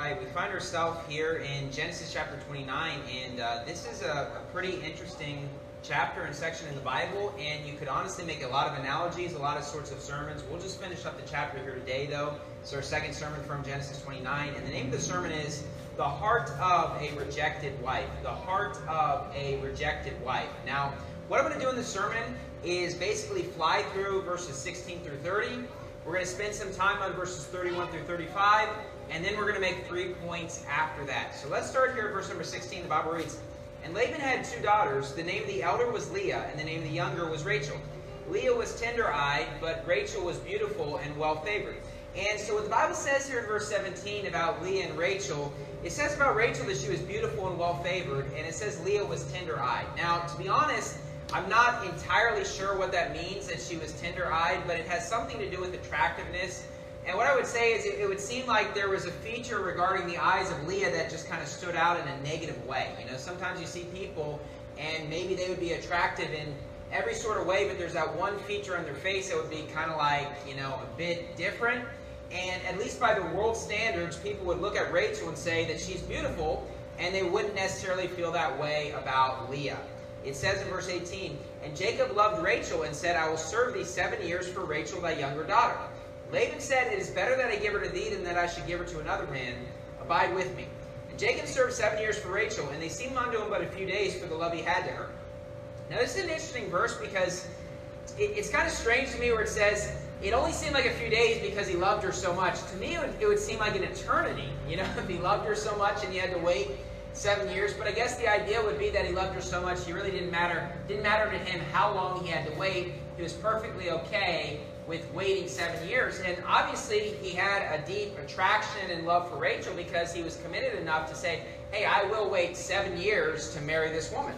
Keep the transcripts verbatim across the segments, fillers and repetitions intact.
right, we find ourselves here in Genesis chapter twenty-nine, and uh, this is a, a pretty interesting chapter and section in the Bible, and you could honestly make a lot of analogies, a lot of sorts of sermons. We'll just finish up the chapter here today, though. It's our second sermon from Genesis twenty-nine, and the name of the sermon is The Heart of a Rejected Wife. The Heart of a Rejected Wife. Now, what I'm going to do in the sermon is basically fly through verses sixteen through thirty. We're going to spend some time on verses thirty-one through thirty-five, and then we're going to make three points after that. So let's start here at verse number sixteen. The Bible reads, "And Laban had two daughters. The name of the elder was Leah, and the name of the younger was Rachel. Leah was tender-eyed, but Rachel was beautiful and well-favored." And so what the Bible says here in verse seventeen about Leah and Rachel, it says about Rachel that she was beautiful and well-favored, and it says Leah was tender-eyed. Now, to be honest, I'm not entirely sure what that means, that she was tender-eyed, but it has something to do with attractiveness. And what I would say is it, it would seem like there was a feature regarding the eyes of Leah that just kind of stood out in a negative way. You know, sometimes you see people, and maybe they would be attractive in every sort of way, but there's that one feature on their face that would be kind of like, you know, a bit different. And at least by the world standards, people would look at Rachel and say that she's beautiful, and they wouldn't necessarily feel that way about Leah. It says in verse eighteen, "And Jacob loved Rachel and said, I will serve thee seven years for Rachel thy younger daughter. Laban said, It is better that I give her to thee than that I should give her to another man. Abide with me. And Jacob served seven years for Rachel, and they seemed unto him but a few days for the love he had to her." Now this is an interesting verse because it, it's kind of strange to me where it says, it only seemed like a few days because he loved her so much. To me, it would, it would seem like an eternity. You know, if he loved her so much and he had to wait seven years. But I guess the idea would be that he loved her so much, he really didn't matter. Didn't matter to him how long he had to wait. He was perfectly okay with waiting seven years. And obviously, he had a deep attraction and love for Rachel because he was committed enough to say, hey, I will wait seven years to marry this woman.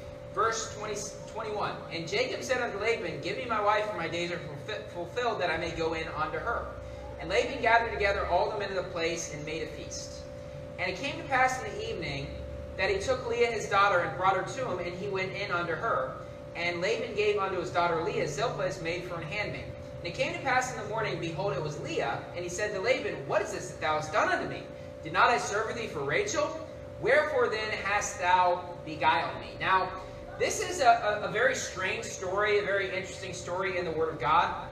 Verse twenty, twenty-one, "And Jacob said unto Laban, Give me my wife, for my days are fulfilled, that I may go in unto her. And Laban gathered together all the men of the place and made a feast. And it came to pass in the evening that he took Leah his daughter and brought her to him, and he went in unto her. And Laban gave unto his daughter Leah Zilpah his maid for an handmaid. And it came to pass in the morning, behold, it was Leah. And he said to Laban, What is this that thou hast done unto me? Did not I serve thee for Rachel? Wherefore then hast thou beguiled me?" Now, this is a, a, a very strange story, a very interesting story in the Word of God.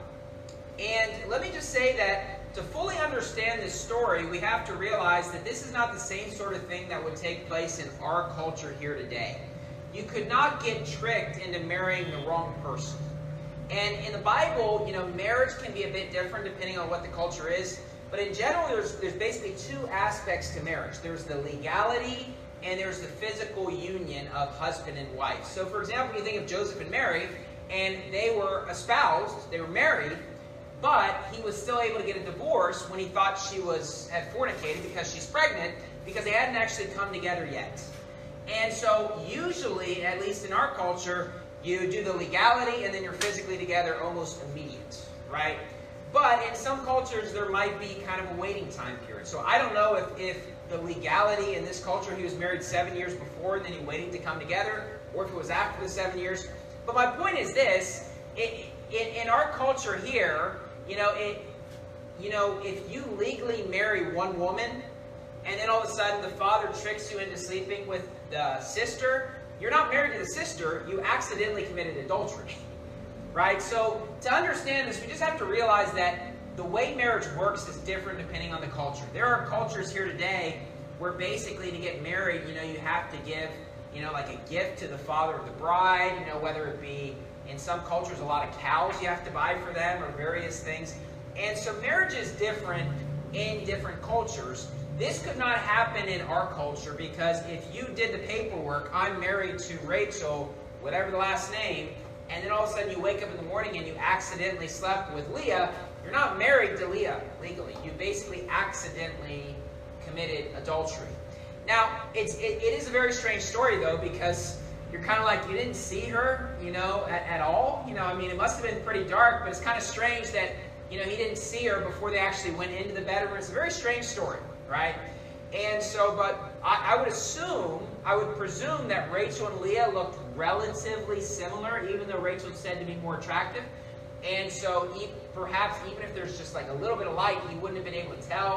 And let me just say that to fully understand this story, we have to realize that this is not the same sort of thing that would take place in our culture here today. You could not get tricked into marrying the wrong person. And in the Bible, you know, marriage can be a bit different depending on what the culture is. But in general, there's, there's basically two aspects to marriage. There's the legality and there's the physical union of husband and wife. So, for example, you think of Joseph and Mary, and they were espoused, they were married, but he was still able to get a divorce when he thought she was had fornicated because she's pregnant, because they hadn't actually come together yet. And so usually, at least in our culture, you do the legality and then you're physically together almost immediate, right? But in some cultures, there might be kind of a waiting time period. So I don't know if, if the legality in this culture, he was married seven years before and then he waiting to come together, or if it was after the seven years. But my point is this, it, in, in our culture here, You know, it, you know, if you legally marry one woman, and then all of a sudden the father tricks you into sleeping with the sister, you're not married to the sister, you accidentally committed adultery, right? So to understand this, we just have to realize that the way marriage works is different depending on the culture. There are cultures here today where basically to get married, you know, you have to give, you know, like a gift to the father of the bride, you know, whether it be in some cultures, a lot of cows you have to buy for them or various things. And so marriage is different in different cultures. This could not happen in our culture because if you did the paperwork, I'm married to Rachel, whatever the last name, and then all of a sudden you wake up in the morning and you accidentally slept with Leah, you're not married to Leah legally. You basically accidentally committed adultery. Now, it's, it, it is a very strange story though, because you're kind of like, you didn't see her, you know, at, at all. You know, I mean, it must have been pretty dark, but it's kind of strange that, you know, he didn't see her before they actually went into the bedroom. It's a very strange story, right? And so, but I, I would assume, I would presume that Rachel and Leah looked relatively similar, even though Rachel said to be more attractive. And so, e perhaps even if there's just like a little bit of light, he wouldn't have been able to tell.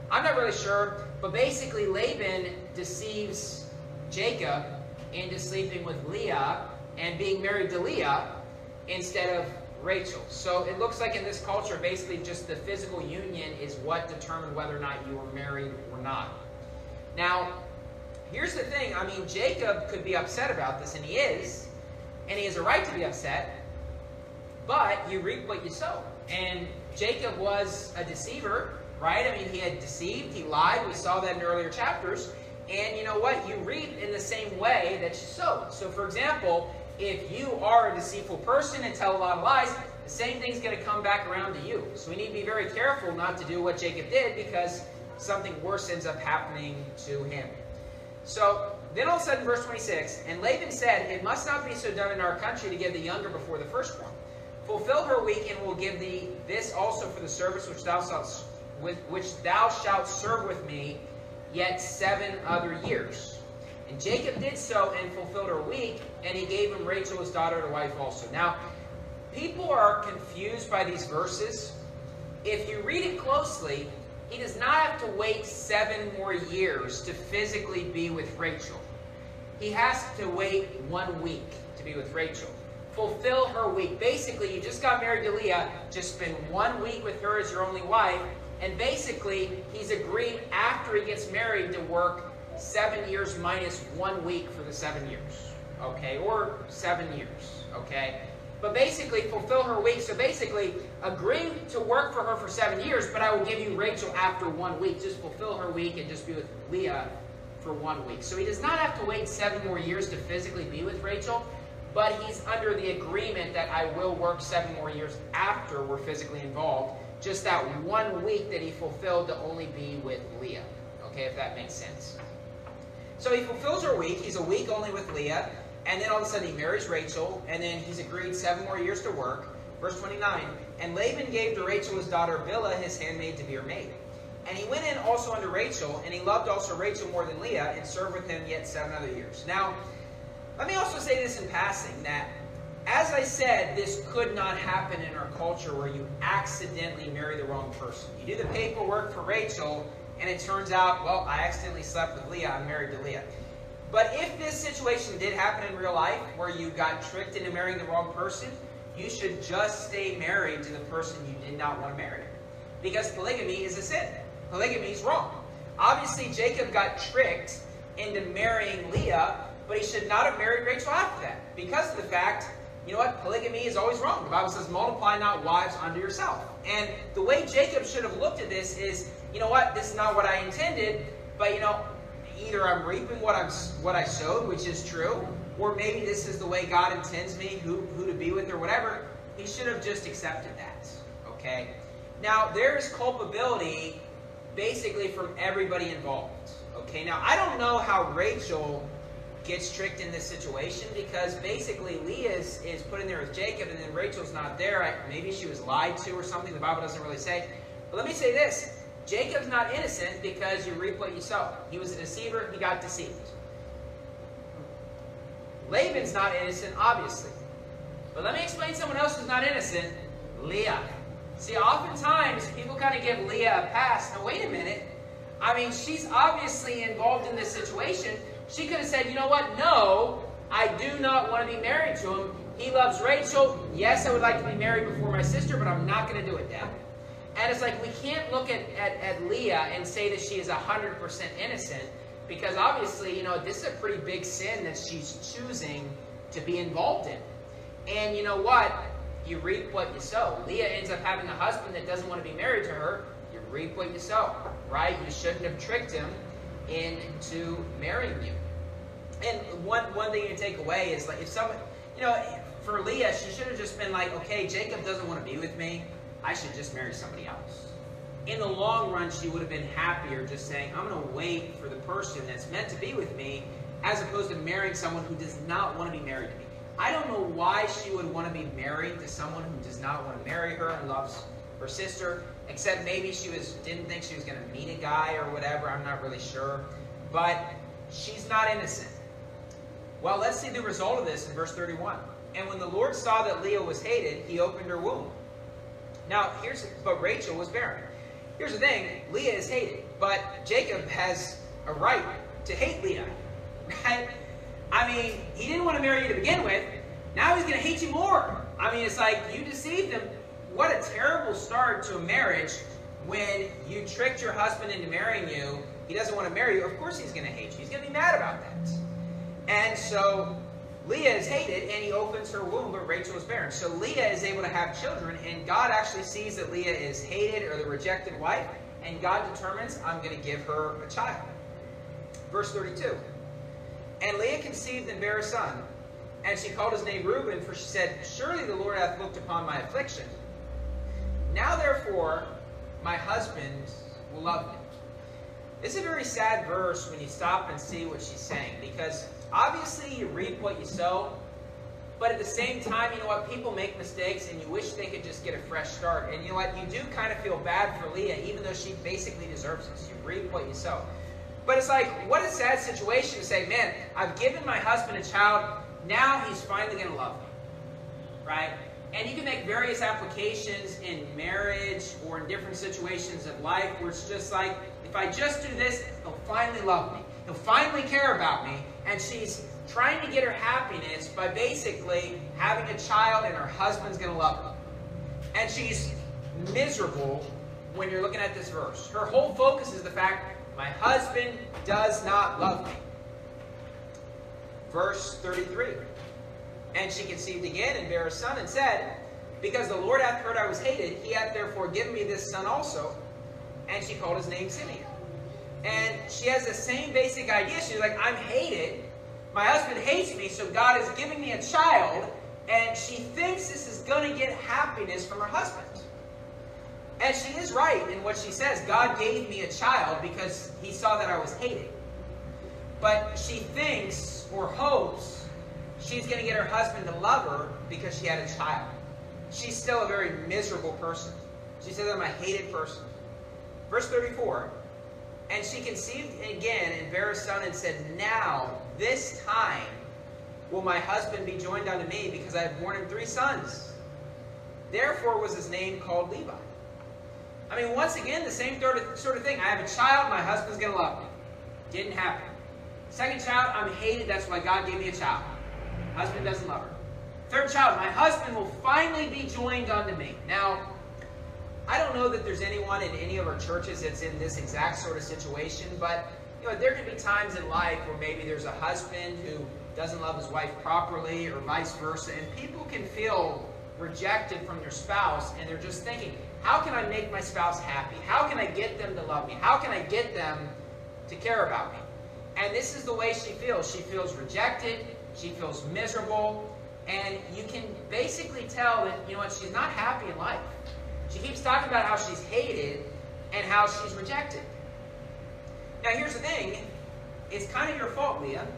I'm not really sure, but basically Laban deceives Jacob into sleeping with Leah and being married to Leah instead of Rachel. So it looks like in this culture, basically just the physical union is what determined whether or not you were married or not. Now, here's the thing. I mean, Jacob could be upset about this, and he is, and he has a right to be upset, but you reap what you sow. And Jacob was a deceiver, right? I mean, he had deceived, he lied. We saw that in earlier chapters. And you know what? You reap in the same way that you sowed. So, for example, if you are a deceitful person and tell a lot of lies, the same thing's going to come back around to you. So we need to be very careful not to do what Jacob did, because something worse ends up happening to him. So then all of a sudden, verse twenty-six, and Laban said, it must not be so done in our country to give the younger before the firstborn. Fulfill her week, and will give thee this also for the service which thou shalt, with which thou shalt serve with me yet seven other years. And Jacob did so and fulfilled her week, and he gave him Rachel his daughter to wife also. Now, people are confused by these verses. If you read it closely, he does not have to wait seven more years to physically be with Rachel. He has to wait one week to be with Rachel. Fulfill her week. Basically, you just got married to Leah, just spend one week with her as your only wife, and basically, he's agreed after he gets married to work seven years minus one week for the seven years, okay? Or seven years, okay? But basically, fulfill her week. So basically, agree to work for her for seven years, but I will give you Rachel after one week. Just fulfill her week and just be with Leah for one week. So he does not have to wait seven more years to physically be with Rachel, but he's under the agreement that I will work seven more years after we're physically involved. Just that one week that he fulfilled to only be with Leah. Okay, if that makes sense. So he fulfills her week. He's a week only with Leah. And then all of a sudden he marries Rachel. And then he's agreed seven more years to work. Verse twenty-nine. And Laban gave to Rachel his daughter Bilhah, his handmaid, to be her maid. And he went in also unto Rachel. And he loved also Rachel more than Leah, and served with him yet seven other years. Now, let me also say this in passing, that as I said, this could not happen in our culture where you accidentally marry the wrong person. You do the paperwork for Rachel, and it turns out, well, I accidentally slept with Leah, I'm married to Leah. But if this situation did happen in real life, where you got tricked into marrying the wrong person, you should just stay married to the person you did not want to marry. Because polygamy is a sin. Polygamy is wrong. Obviously, Jacob got tricked into marrying Leah, but he should not have married Rachel after that, because of the fact, you know what, polygamy is always wrong. The Bible says, multiply not wives unto yourself. And the way Jacob should have looked at this is, you know what, this is not what I intended, but you know, either I'm reaping what I'm what I sowed, which is true, or maybe this is the way God intends me, who, who to be with or whatever. He should have just accepted that, okay? Now, there's culpability basically from everybody involved, okay? Now, I don't know how Rachel gets tricked in this situation, because basically Leah is, is put in there with Jacob, and then Rachel's not there. I, maybe she was lied to or something. The Bible doesn't really say. But let me say this. Jacob's not innocent, because you reap what you sow. He was a deceiver. He got deceived. Laban's not innocent, obviously. But let me explain someone else who's not innocent. Leah. See, oftentimes people kind of give Leah a pass. Now, wait a minute. I mean, she's obviously involved in this situation. She could have said, you know what? No, I do not want to be married to him. He loves Rachel. Yes, I would like to be married before my sister, but I'm not going to do it, Dad. And it's like, we can't look at, at, at Leah and say that she is one hundred percent innocent, because obviously, you know, this is a pretty big sin that she's choosing to be involved in. And you know what? You reap what you sow. Leah ends up having a husband that doesn't want to be married to her. You reap what you sow, right? You shouldn't have tricked him into marrying you. And one one thing you take away is, like, if someone, you know, for Leah, she should have just been like, okay, Jacob doesn't want to be with me. I should just marry somebody else. In the long run, she would have been happier just saying, I'm going to wait for the person that's meant to be with me, as opposed to marrying someone who does not want to be married to me. I don't know why she would want to be married to someone who does not want to marry her and loves her sister, except maybe she was didn't think she was going to meet a guy or whatever. I'm not really sure. But she's not innocent. Well, let's see the result of this in verse thirty-one. And when the Lord saw that Leah was hated, he opened her womb. Now, here's, but Rachel was barren. here's the thing, Leah is hated, but Jacob has a right to hate Leah, right? I mean, he didn't want to marry you to begin with. Now he's going to hate you more. I mean, it's like you deceived him. What a terrible start to a marriage when you tricked your husband into marrying you. He doesn't want to marry you. Of course he's going to hate you. He's going to be mad about that. And so Leah is hated, and he opens her womb, but Rachel is barren. So Leah is able to have children, and God actually sees that Leah is hated or the rejected wife, and God determines, I'm going to give her a child. Verse thirty-two. And Leah conceived and bare a son, and she called his name Reuben, for she said, surely the Lord hath looked upon my affliction. Now therefore, my husband will love me. It's a very sad verse when you stop and see what she's saying, because obviously you reap what you sow, but at the same time, you know what, people make mistakes and you wish they could just get a fresh start. And you know what, you do kind of feel bad for Leah, even though she basically deserves this. You reap what you sow. But it's like, what a sad situation to say, man, I've given my husband a child, now he's finally going to love me, right? And you can make various applications in marriage or in different situations of life where it's just like, if I just do this, he'll finally love me. He'll finally care about me. And she's trying to get her happiness by basically having a child, and her husband's going to love her. And she's miserable when you're looking at this verse. Her whole focus is the fact, my husband does not love me. Verse thirty-three. And she conceived again and bare a son, and said, because the Lord hath heard I was hated, he hath therefore given me this son also. And she called his name Simeon. And she has the same basic idea. She's like, I'm hated. My husband hates me, so God is giving me a child. And she thinks this is going to get happiness from her husband. And she is right in what she says. God gave me a child because he saw that I was hated. But she thinks or hopes she's going to get her husband to love her because she had a child. She's still a very miserable person. She says, I'm a hated person. Verse thirty-four. And she conceived again and bare a son, and said, now, this time, will my husband be joined unto me, because I have borne him three sons. Therefore was his name called Levi. I mean, once again, the same sort of, sort of thing. I have a child, my husband's going to love me. Didn't happen. Second child, I'm hated, that's why God gave me a child. Husband doesn't love her. Third child, my husband will finally be joined unto me. Now, I don't know that there's anyone in any of our churches that's in this exact sort of situation, but you know, there can be times in life where maybe there's a husband who doesn't love his wife properly, or vice versa, and people can feel rejected from their spouse, and they're just thinking, how can I make my spouse happy? How can I get them to love me? How can I get them to care about me? And this is the way she feels. She feels rejected. She feels miserable. And you can basically tell that, you know what, she's not happy in life. She keeps talking about how she's hated and how she's rejected. Now, here's the thing. It's kind of your fault, Leah.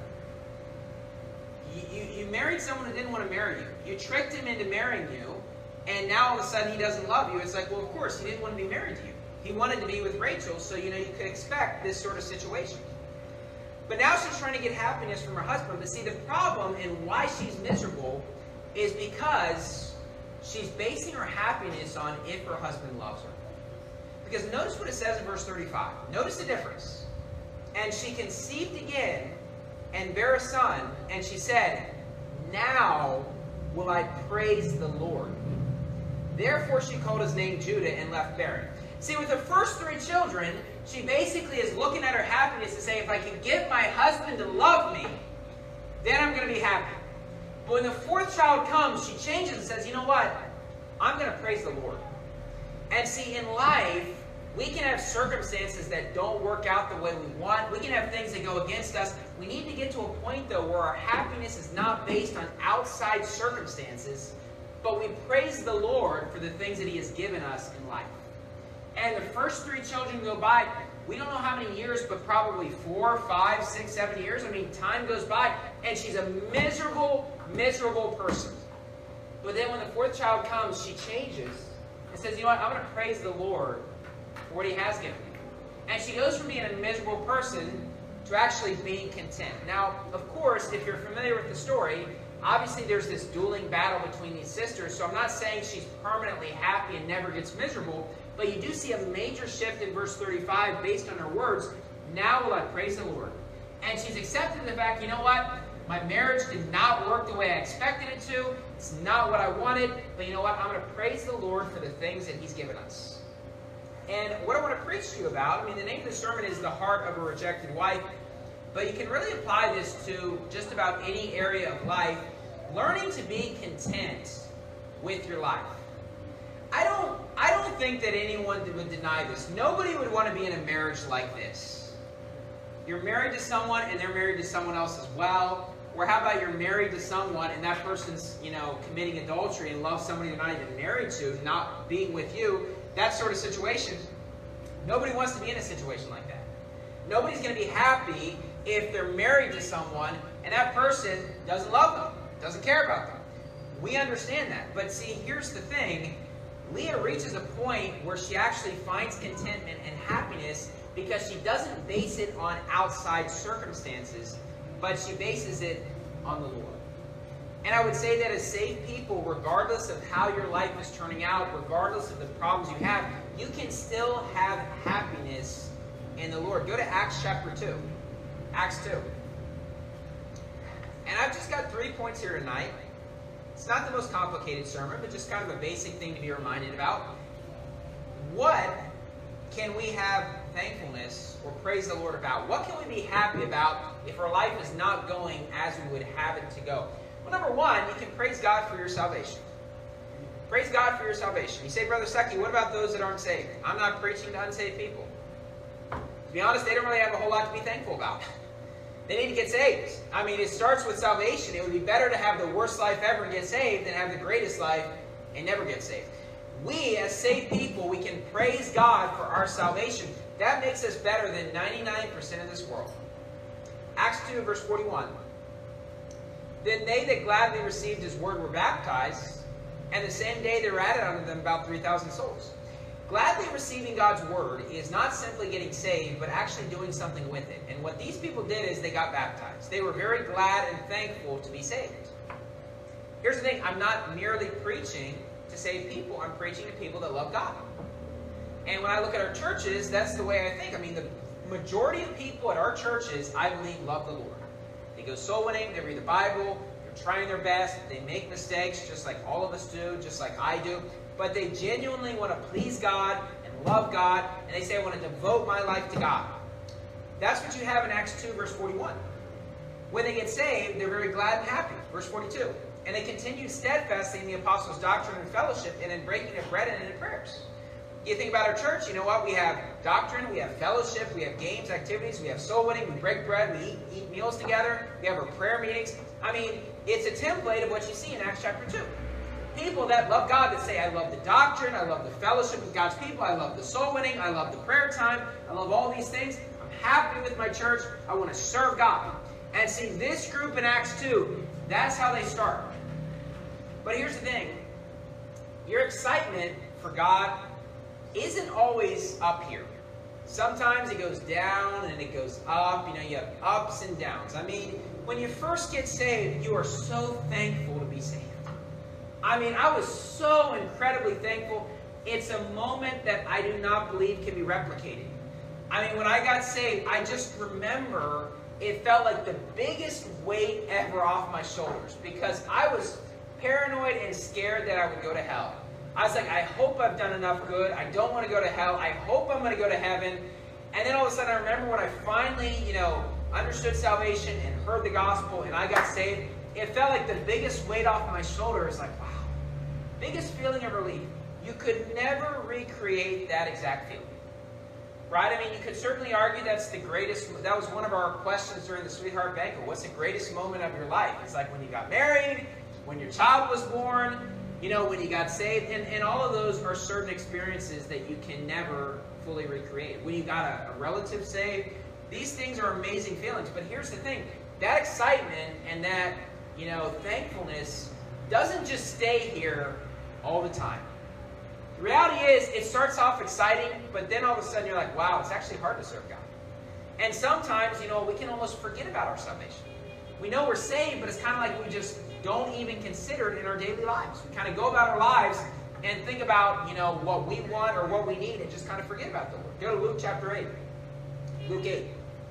You, you, you married someone who didn't want to marry you. You tricked him into marrying you. And now all of a sudden he doesn't love you. It's like, well, of course, he didn't want to be married to you. He wanted to be with Rachel, so you know you could expect this sort of situation. But now she's trying to get happiness from her husband. But see, the problem and why she's miserable is because she's basing her happiness on if her husband loves her. Because notice what it says in verse thirty-five. Notice the difference. And she conceived again and bare a son, and she said, now will I praise the Lord. Therefore she called his name Judah and left barren. See, with the first three children, she basically is looking at her happiness to say, if I can get my husband to love me, then I'm going to be happy. But when the fourth child comes, she changes and says, you know what? I'm going to praise the Lord. And see, in life, we can have circumstances that don't work out the way we want. We can have things that go against us. We need to get to a point, though, where our happiness is not based on outside circumstances, but we praise the Lord for the things that he has given us in life. And the first three children go by. We don't know how many years, but probably four, five, six, seven years. I mean, time goes by, and she's a miserable, miserable person. But then when the fourth child comes, she changes and says, you know what, I'm going to praise the Lord for what he has given me. And she goes from being a miserable person to actually being content. Now, of course, if you're familiar with the story, obviously there's this dueling battle between these sisters, so I'm not saying she's permanently happy and never gets miserable, But you do see a major shift in verse thirty-five based on her words. Now will I praise the Lord. And she's accepted the fact, you know what? My marriage did not work the way I expected it to. It's not what I wanted. But you know what? I'm going to praise the Lord for the things that He's given us. And what I want to preach to you about, I mean, the name of the sermon is The Heart of a Rejected Wife. But you can really apply this to just about any area of life. Learning to be content with your life. I don't, I don't think that anyone would deny this. Nobody would want to be in a marriage like this. You're married to someone and they're married to someone else as well. Or how about you're married to someone and that person's, you know, committing adultery and loves somebody they're not even married to, not being with you. That sort of situation. Nobody wants to be in a situation like that. Nobody's going to be happy if they're married to someone and that person doesn't love them, doesn't care about them. We understand that. But see, here's the thing. Leah reaches a point where she actually finds contentment and happiness because she doesn't base it on outside circumstances, but she bases it on the Lord. And I would say that as saved people, regardless of how your life is turning out, regardless of the problems you have, you can still have happiness in the Lord. Go to Acts chapter two. Acts two. And I've just got three points here tonight. It's not the most complicated sermon, but just kind of a basic thing to be reminded about. What can we have thankfulness or praise the Lord about? What can we be happy about if our life is not going as we would have it to go? Well, number one, you can praise God for your salvation. Praise God for your salvation. You say, Brother Stuckey, what about those that aren't saved? I'm not preaching to unsaved people. To be honest, they don't really have a whole lot to be thankful about. They need to get saved. I mean, it starts with salvation. It would be better to have the worst life ever and get saved than have the greatest life and never get saved. We, as saved people, we can praise God for our salvation. That makes us better than ninety-nine percent of this world. Acts two, verse forty-one. Then they that gladly received His word were baptized, and the same day there were added unto them about three thousand souls. Gladly receiving God's word is not simply getting saved, but actually doing something with it. And what these people did is they got baptized. They were very glad and thankful to be saved. Here's the thing. I'm not merely preaching to save people. I'm preaching to people that love God. And when I look at our churches, that's the way I think. I mean, the majority of people at our churches, I believe, love the Lord. They go soul winning. They read the Bible. They're trying their best. They make mistakes just like all of us do, just like I do. But they genuinely want to please God and love God. And they say, I want to devote my life to God. That's what you have in Acts two, verse forty-one. When they get saved, they're very glad and happy. Verse forty-two. And they continued steadfastly in the apostles' doctrine and fellowship, and in breaking of bread and in prayers. You think about our church, you know what? We have doctrine, we have fellowship, we have games, activities, we have soul winning, we break bread, we eat, eat meals together, we have our prayer meetings. I mean, it's a template of what you see in Acts chapter two. People that love God, that say, I love the doctrine, I love the fellowship with God's people, I love the soul winning, I love the prayer time, I love all these things. I'm happy with my church, I want to serve God. And see, this group in Acts two, that's how they start. But here's the thing. Your excitement for God isn't always up here. Sometimes it goes down and it goes up. You know, you have ups and downs. I mean, when you first get saved, you are so thankful to be saved. I mean, I was so incredibly thankful. It's a moment that I do not believe can be replicated. I mean, when I got saved, I just remember it felt like the biggest weight ever off my shoulders because I was paranoid and scared that I would go to hell. I was like, I hope I've done enough good. I don't want to go to hell. I hope I'm going to go to heaven. And then all of a sudden I remember when I finally, you know, understood salvation and heard the gospel and I got saved, it felt like the biggest weight off my shoulders. Like, wow, biggest feeling of relief. You could never recreate that exact feeling. Right? I mean, you could certainly argue that's the greatest, that was one of our questions during the Sweetheart Banquet. What's the greatest moment of your life? It's like when you got married, when your child was born, you know, when you got saved, and, and all of those are certain experiences that you can never fully recreate. When you got a, a relative saved, these things are amazing feelings. But here's the thing, that excitement and that, you know, thankfulness doesn't just stay here all the time. The reality is, it starts off exciting, but then all of a sudden you're like, wow, it's actually hard to serve God. And sometimes, you know, we can almost forget about our salvation. We know we're saved, but it's kind of like we just don't even consider it in our daily lives. We kind of go about our lives and think about, you know, what we want or what we need and just kind of forget about the Lord. Go to Luke chapter eight. Luke eight.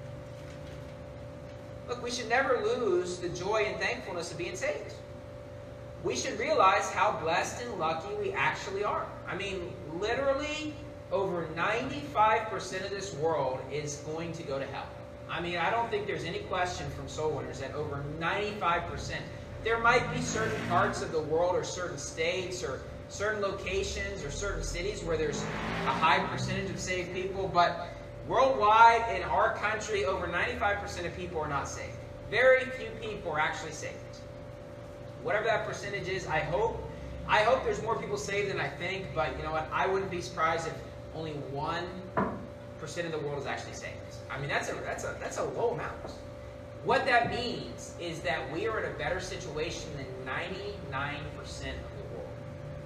Look, we should never lose the joy and thankfulness of being saved. We should realize how blessed and lucky we actually are. I mean, literally, over ninety-five percent of this world is going to go to hell. I mean, I don't think there's any question from soul winners that over ninety-five percent. There might be certain parts of the world or certain states or certain locations or certain cities where there's a high percentage of saved people, but worldwide, in our country, over ninety-five percent of people are not saved. Very few people are actually saved. Whatever that percentage is, I hope, I hope there's more people saved than I think, but you know what? I wouldn't be surprised if only one percent of the world is actually saved. I mean, that's a, that's a, that's a low amount. What that means is that we are in a better situation than ninety-nine percent of the world.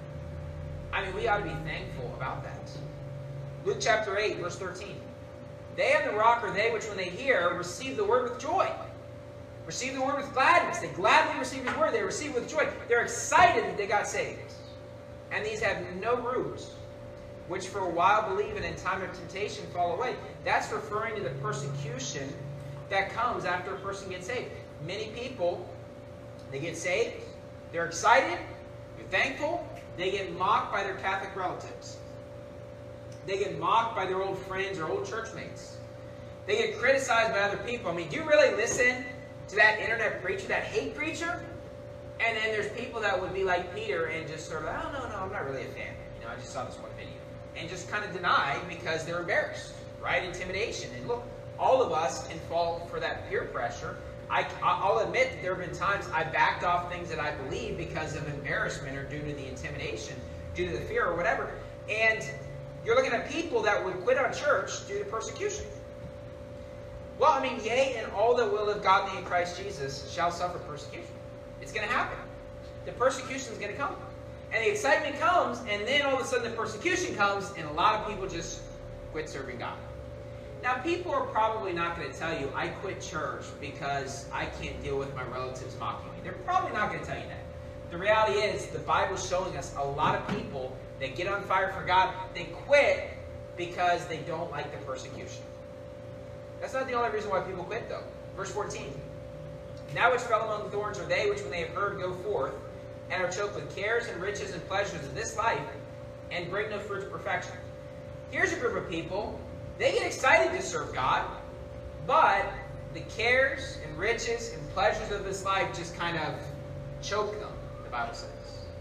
I mean, we ought to be thankful about that. Luke chapter eight, verse thirteen. They on the rock are they which, when they hear, receive the word with joy. Receive the word with gladness. They gladly receive his word. They receive it with joy. They're excited that they got saved. And these have no roots, which for a while believe and in time of temptation fall away. That's referring to the persecution that comes after a person gets saved. Many people, they get saved. They're excited. They're thankful. They get mocked by their Catholic relatives. They get mocked by their old friends or old church mates. They get criticized by other people. I mean, do you really listen to that internet preacher, that hate preacher? And then there's people that would be like Peter and just sort of, oh, no, no, I'm not really a fan. You know, I just saw this one video. And just kind of deny because they're embarrassed, right? Intimidation. And look, all of us can fall for that peer pressure. I, I'll admit that there have been times I backed off things that I believe because of embarrassment or due to the intimidation, due to the fear or whatever. And you're looking at people that would quit on church due to persecution. Well, I mean, yea, and all that will have godly in Christ Jesus shall suffer persecution. It's going to happen. The persecution is going to come. And the excitement comes, and then all of a sudden the persecution comes, and a lot of people just quit serving God. Now, people are probably not going to tell you, I quit church because I can't deal with my relatives mocking me. They're probably not going to tell you that. The reality is, the Bible's showing us a lot of people that get on fire for God, they quit because they don't like the persecution. That's not the only reason why people quit, though. Verse fourteen. Now which fell among thorns are they which, when they have heard, go forth, and are choked with cares and riches and pleasures of this life, and bring no fruit to perfection. Here's a group of people. They get excited to serve God, but the cares and riches and pleasures of this life just kind of choke them, the Bible says.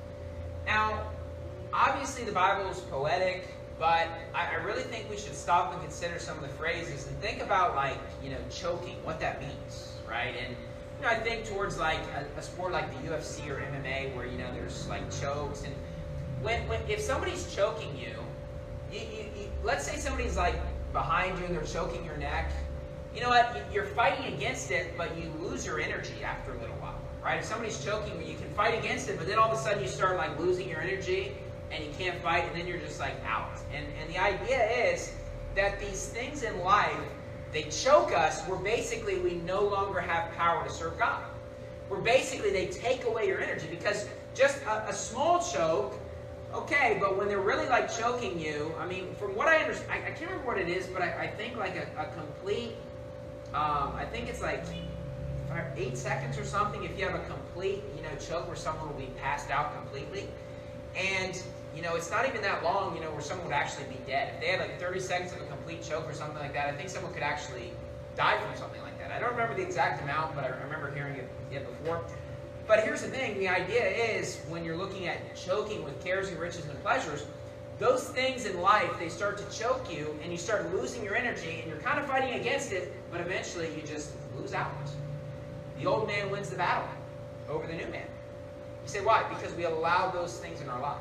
Now, obviously the Bible is poetic, but I, I really think we should stop and consider some of the phrases and think about, like, you know, choking, what that means, right? And, you know, I think towards, like, a, a sport like the U F C or M M A where, you know, there's, like, chokes. And when, when if somebody's choking you, you, you, you, let's say somebody's, like, behind you and they're choking your neck, you know what? You're fighting against it, but you lose your energy after a little while, right? If somebody's choking you, you can fight against it, but then all of a sudden you start, like, losing your energy, and you can't fight, and then you're just like out. And, and the idea is that these things in life, they choke us where basically we no longer have power to serve God. Where basically they take away your energy, because just a, a small choke, okay, but when they're really like choking you, I mean, from what I understand, I, I can't remember what it is, but I, I think like a, a complete, um, I think it's like five, eight seconds or something if you have a complete, you know, choke where someone will be passed out completely. And you know, it's not even that long, you know, where someone would actually be dead. If they had like thirty seconds of a complete choke or something like that, I think someone could actually die from something like that. I don't remember the exact amount, but I remember hearing it, it before. But here's the thing. The idea is when you're looking at choking with cares and riches and pleasures, those things in life, they start to choke you and you start losing your energy and you're kind of fighting against it, but eventually you just lose out. The old man wins the battle over the new man. You say, why? Because we allow those things in our lives.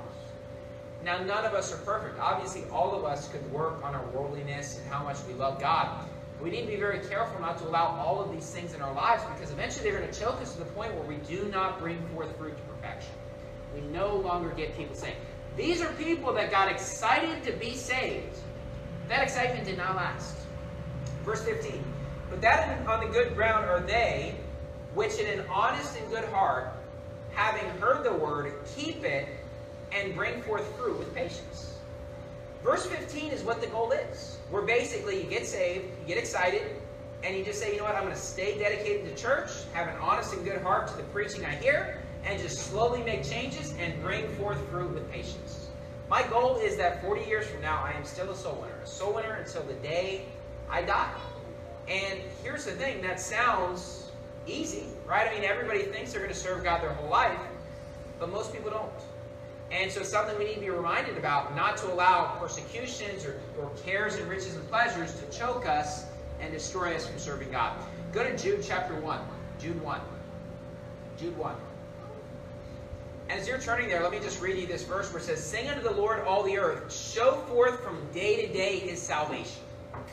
Now, none of us are perfect. Obviously, all of us could work on our worldliness and how much we love God. We need to be very careful not to allow all of these things in our lives, because eventually they're going to choke us to the point where we do not bring forth fruit to perfection. We no longer get people saved. These are people that got excited to be saved. That excitement did not last. Verse fifteen. But that on the good ground are they, which in an honest and good heart, having heard the word, keep it and bring forth fruit with patience. Verse fifteen is what the goal is. Where basically you get saved, you get excited, and you just say, you know what, I'm going to stay dedicated to church, have an honest and good heart to the preaching I hear, and just slowly make changes and bring forth fruit with patience. My goal is that forty years from now, I am still a soul winner. A soul winner until the day I die. And here's the thing, that sounds easy, right? I mean, everybody thinks they're going to serve God their whole life, but most people don't. And so it's something we need to be reminded about, not to allow persecutions or, or cares and riches and pleasures to choke us and destroy us from serving God. Go to Jude chapter one. Jude one. Jude one. And as you're turning there, let me just read you this verse where it says, "Sing unto the Lord all the earth, show forth from day to day his salvation."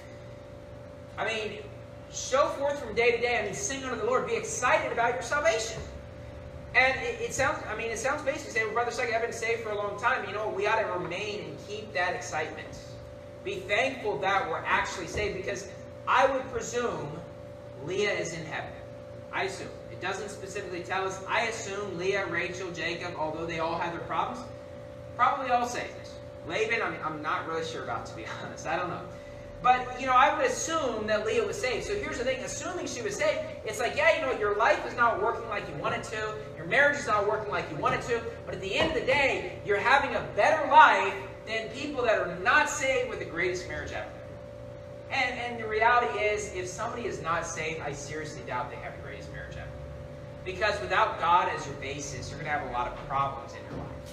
I mean, show forth from day to day. I mean, sing unto the Lord. Be excited about your salvation. And it, it sounds, I mean, it sounds basically saying, well, Brother Second, I've been saved for a long time. You know, we ought to remain and keep that excitement. Be thankful that we're actually saved, because I would presume Leah is in heaven. I assume. It doesn't specifically tell us. I assume Leah, Rachel, Jacob, although they all have their problems, probably all saved. Laban, I'm, I'm not really sure about, to be honest. I don't know. But, you know, I would assume that Leah was saved. So here's the thing. Assuming she was saved, it's like, yeah, you know, your life is not working like you wanted to. Your marriage is not working like you wanted to. But at the end of the day, you're having a better life than people that are not saved with the greatest marriage ever. And, and the reality is, if somebody is not saved, I seriously doubt they have the greatest marriage ever. Because without God as your basis, you're going to have a lot of problems in your life.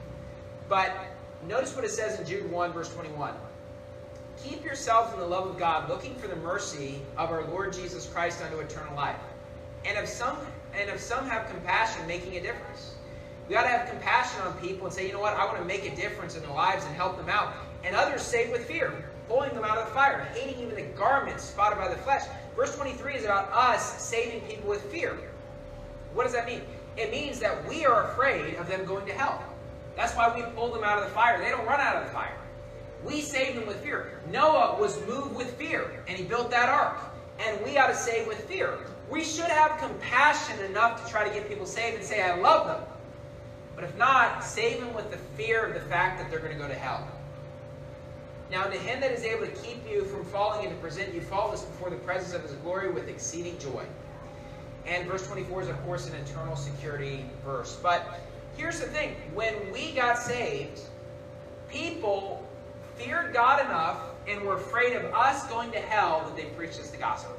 But notice what it says in Jude one, verse twenty-one. "Keep yourselves in the love of God, looking for the mercy of our Lord Jesus Christ unto eternal life. And if some and if some have compassion, making a difference." We ought to have compassion on people and say, you know what, I want to make a difference in their lives and help them out. And others save with fear, pulling them out of the fire, hating even the garments spotted by the flesh. Verse twenty-three is about us saving people with fear. What does that mean? It means that we are afraid of them going to hell. That's why we pull them out of the fire. They don't run out of the fire. We save them with fear. Noah was moved with fear, and he built that ark. And we ought to save with fear. We should have compassion enough to try to get people saved and say, I love them. But if not, save them with the fear of the fact that they're going to go to hell. Now, to him that is able to keep you from falling and to present you faultless before the presence of his glory with exceeding joy. And verse twenty-four is, of course, an eternal security verse. But here's the thing. When we got saved, people feared God enough and were afraid of us going to hell that they preached us the gospel.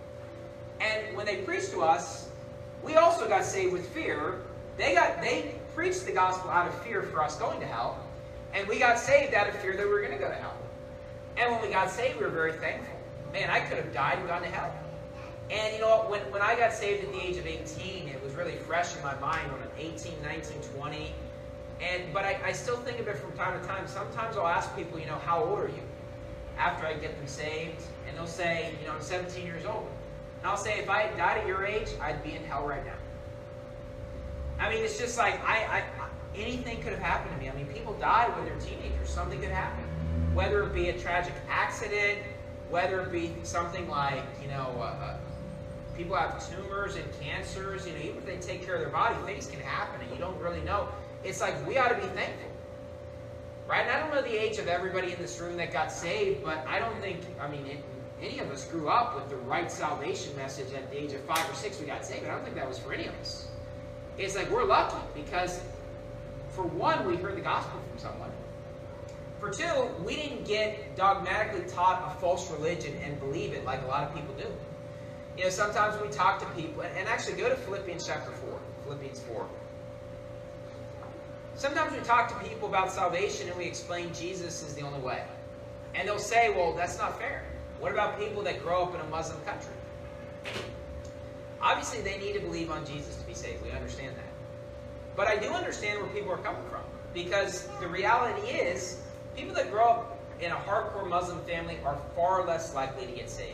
And when they preached to us, we also got saved with fear. They got they preached the gospel out of fear for us going to hell, and we got saved out of fear that we were going to go to hell. And when we got saved, we were very thankful. Man, I could have died and gone to hell. And you know what, when, when I got saved at the age of eighteen, it was really fresh in my mind when I'm eighteen, nineteen, twenty. And, but I, I still think of it from time to time. Sometimes I'll ask people, you know, how old are you? After I get them saved. And they'll say, you know, I'm seventeen years old. And I'll say, if I had died at your age, I'd be in hell right now. I mean, it's just like, I, I, anything could have happened to me. I mean, people die when they're teenagers. Something could happen. Whether it be a tragic accident, whether it be something like, you know, uh, people have tumors and cancers. You know, even if they take care of their body, things can happen and you don't really know. It's like, we ought to be thankful. Right? And I don't know the age of everybody in this room that got saved, but I don't think, I mean, it, any of us grew up with the right salvation message at the age of five or six we got saved. I don't think that was for any of us. It's like, we're lucky because, for one, we heard the gospel from someone. For two, we didn't get dogmatically taught a false religion and believe it like a lot of people do. You know, sometimes we talk to people, and actually go to Philippians chapter four. Philippians four. Sometimes we talk to people about salvation and we explain Jesus is the only way. And they'll say, well, that's not fair. What about people that grow up in a Muslim country? Obviously, they need to believe on Jesus to be saved. We understand that. But I do understand where people are coming from. Because the reality is, people that grow up in a hardcore Muslim family are far less likely to get saved.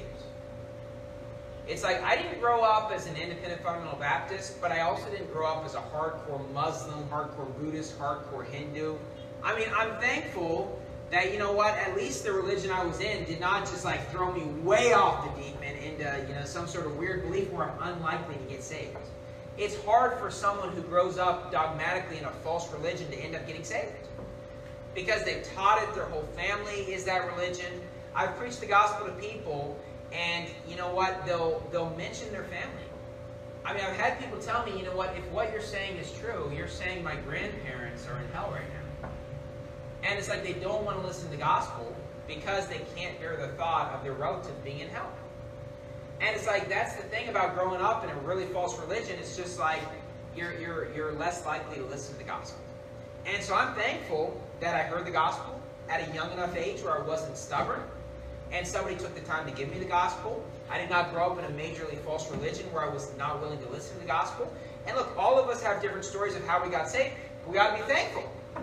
It's like, I didn't grow up as an independent fundamental Baptist, but I also didn't grow up as a hardcore Muslim, hardcore Buddhist, hardcore Hindu. I mean, I'm thankful that, you know what, at least the religion I was in did not just like throw me way off the deep end into, you know, some sort of weird belief where I'm unlikely to get saved. it's hard for someone who grows up dogmatically in a false religion to end up getting saved. Because they've taught it, their whole family is that religion. I've preached the gospel to people, and you know what? They'll, they'll mention their family. I mean, I've had people tell me, you know what? If what you're saying is true, you're saying my grandparents are in hell right now. And it's like they don't want to listen to the gospel because they can't bear the thought of their relative being in hell. And it's like, that's the thing about growing up in a really false religion. It's just like, you're, you're, you're less likely to listen to the gospel. And so I'm thankful that I heard the gospel at a young enough age where I wasn't stubborn. And somebody took the time to give me the gospel. I did not grow up in a majorly false religion where I was not willing to listen to the gospel. And look, all of us have different stories of how we got saved. But we got to be thankful.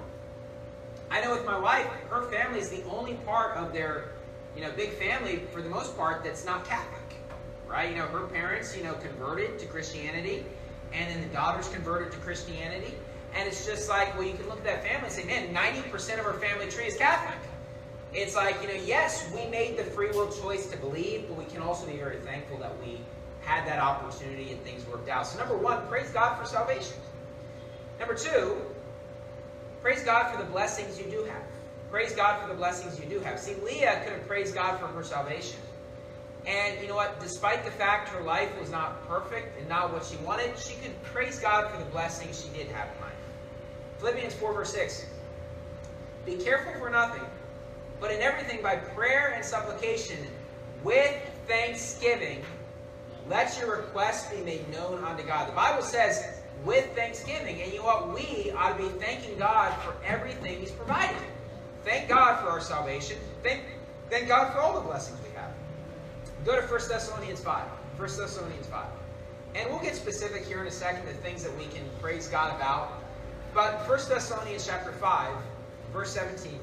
I know with my wife, her family is the only part of their, you know, big family, for the most part, that's not Catholic. Right? You know, her parents, you know, converted to Christianity, and then the daughters converted to Christianity. And it's just like, well, you can look at that family and say, man, ninety percent of our family tree is Catholic. It's like, you know, yes, we made the free will choice to believe, but we can also be very thankful that we had that opportunity and things worked out. So number one, praise God for salvation. Number two, praise God for the blessings you do have. Praise God for the blessings you do have. See, Leah could have praised God for her salvation. And you know what? Despite the fact her life was not perfect and not what she wanted, she could praise God for the blessings she did have in life. Philippians four verse six. Be careful for nothing, but in everything by prayer and supplication, with thanksgiving, let your requests be made known unto God. The Bible says, with thanksgiving. And you know what? We ought to be thanking God for everything He's provided. Thank God for our salvation. Thank, thank God for all the blessings we have. Go to First Thessalonians five. First Thessalonians five. And we'll get specific here in a second, the things that we can praise God about. But First Thessalonians chapter five, verse seventeen.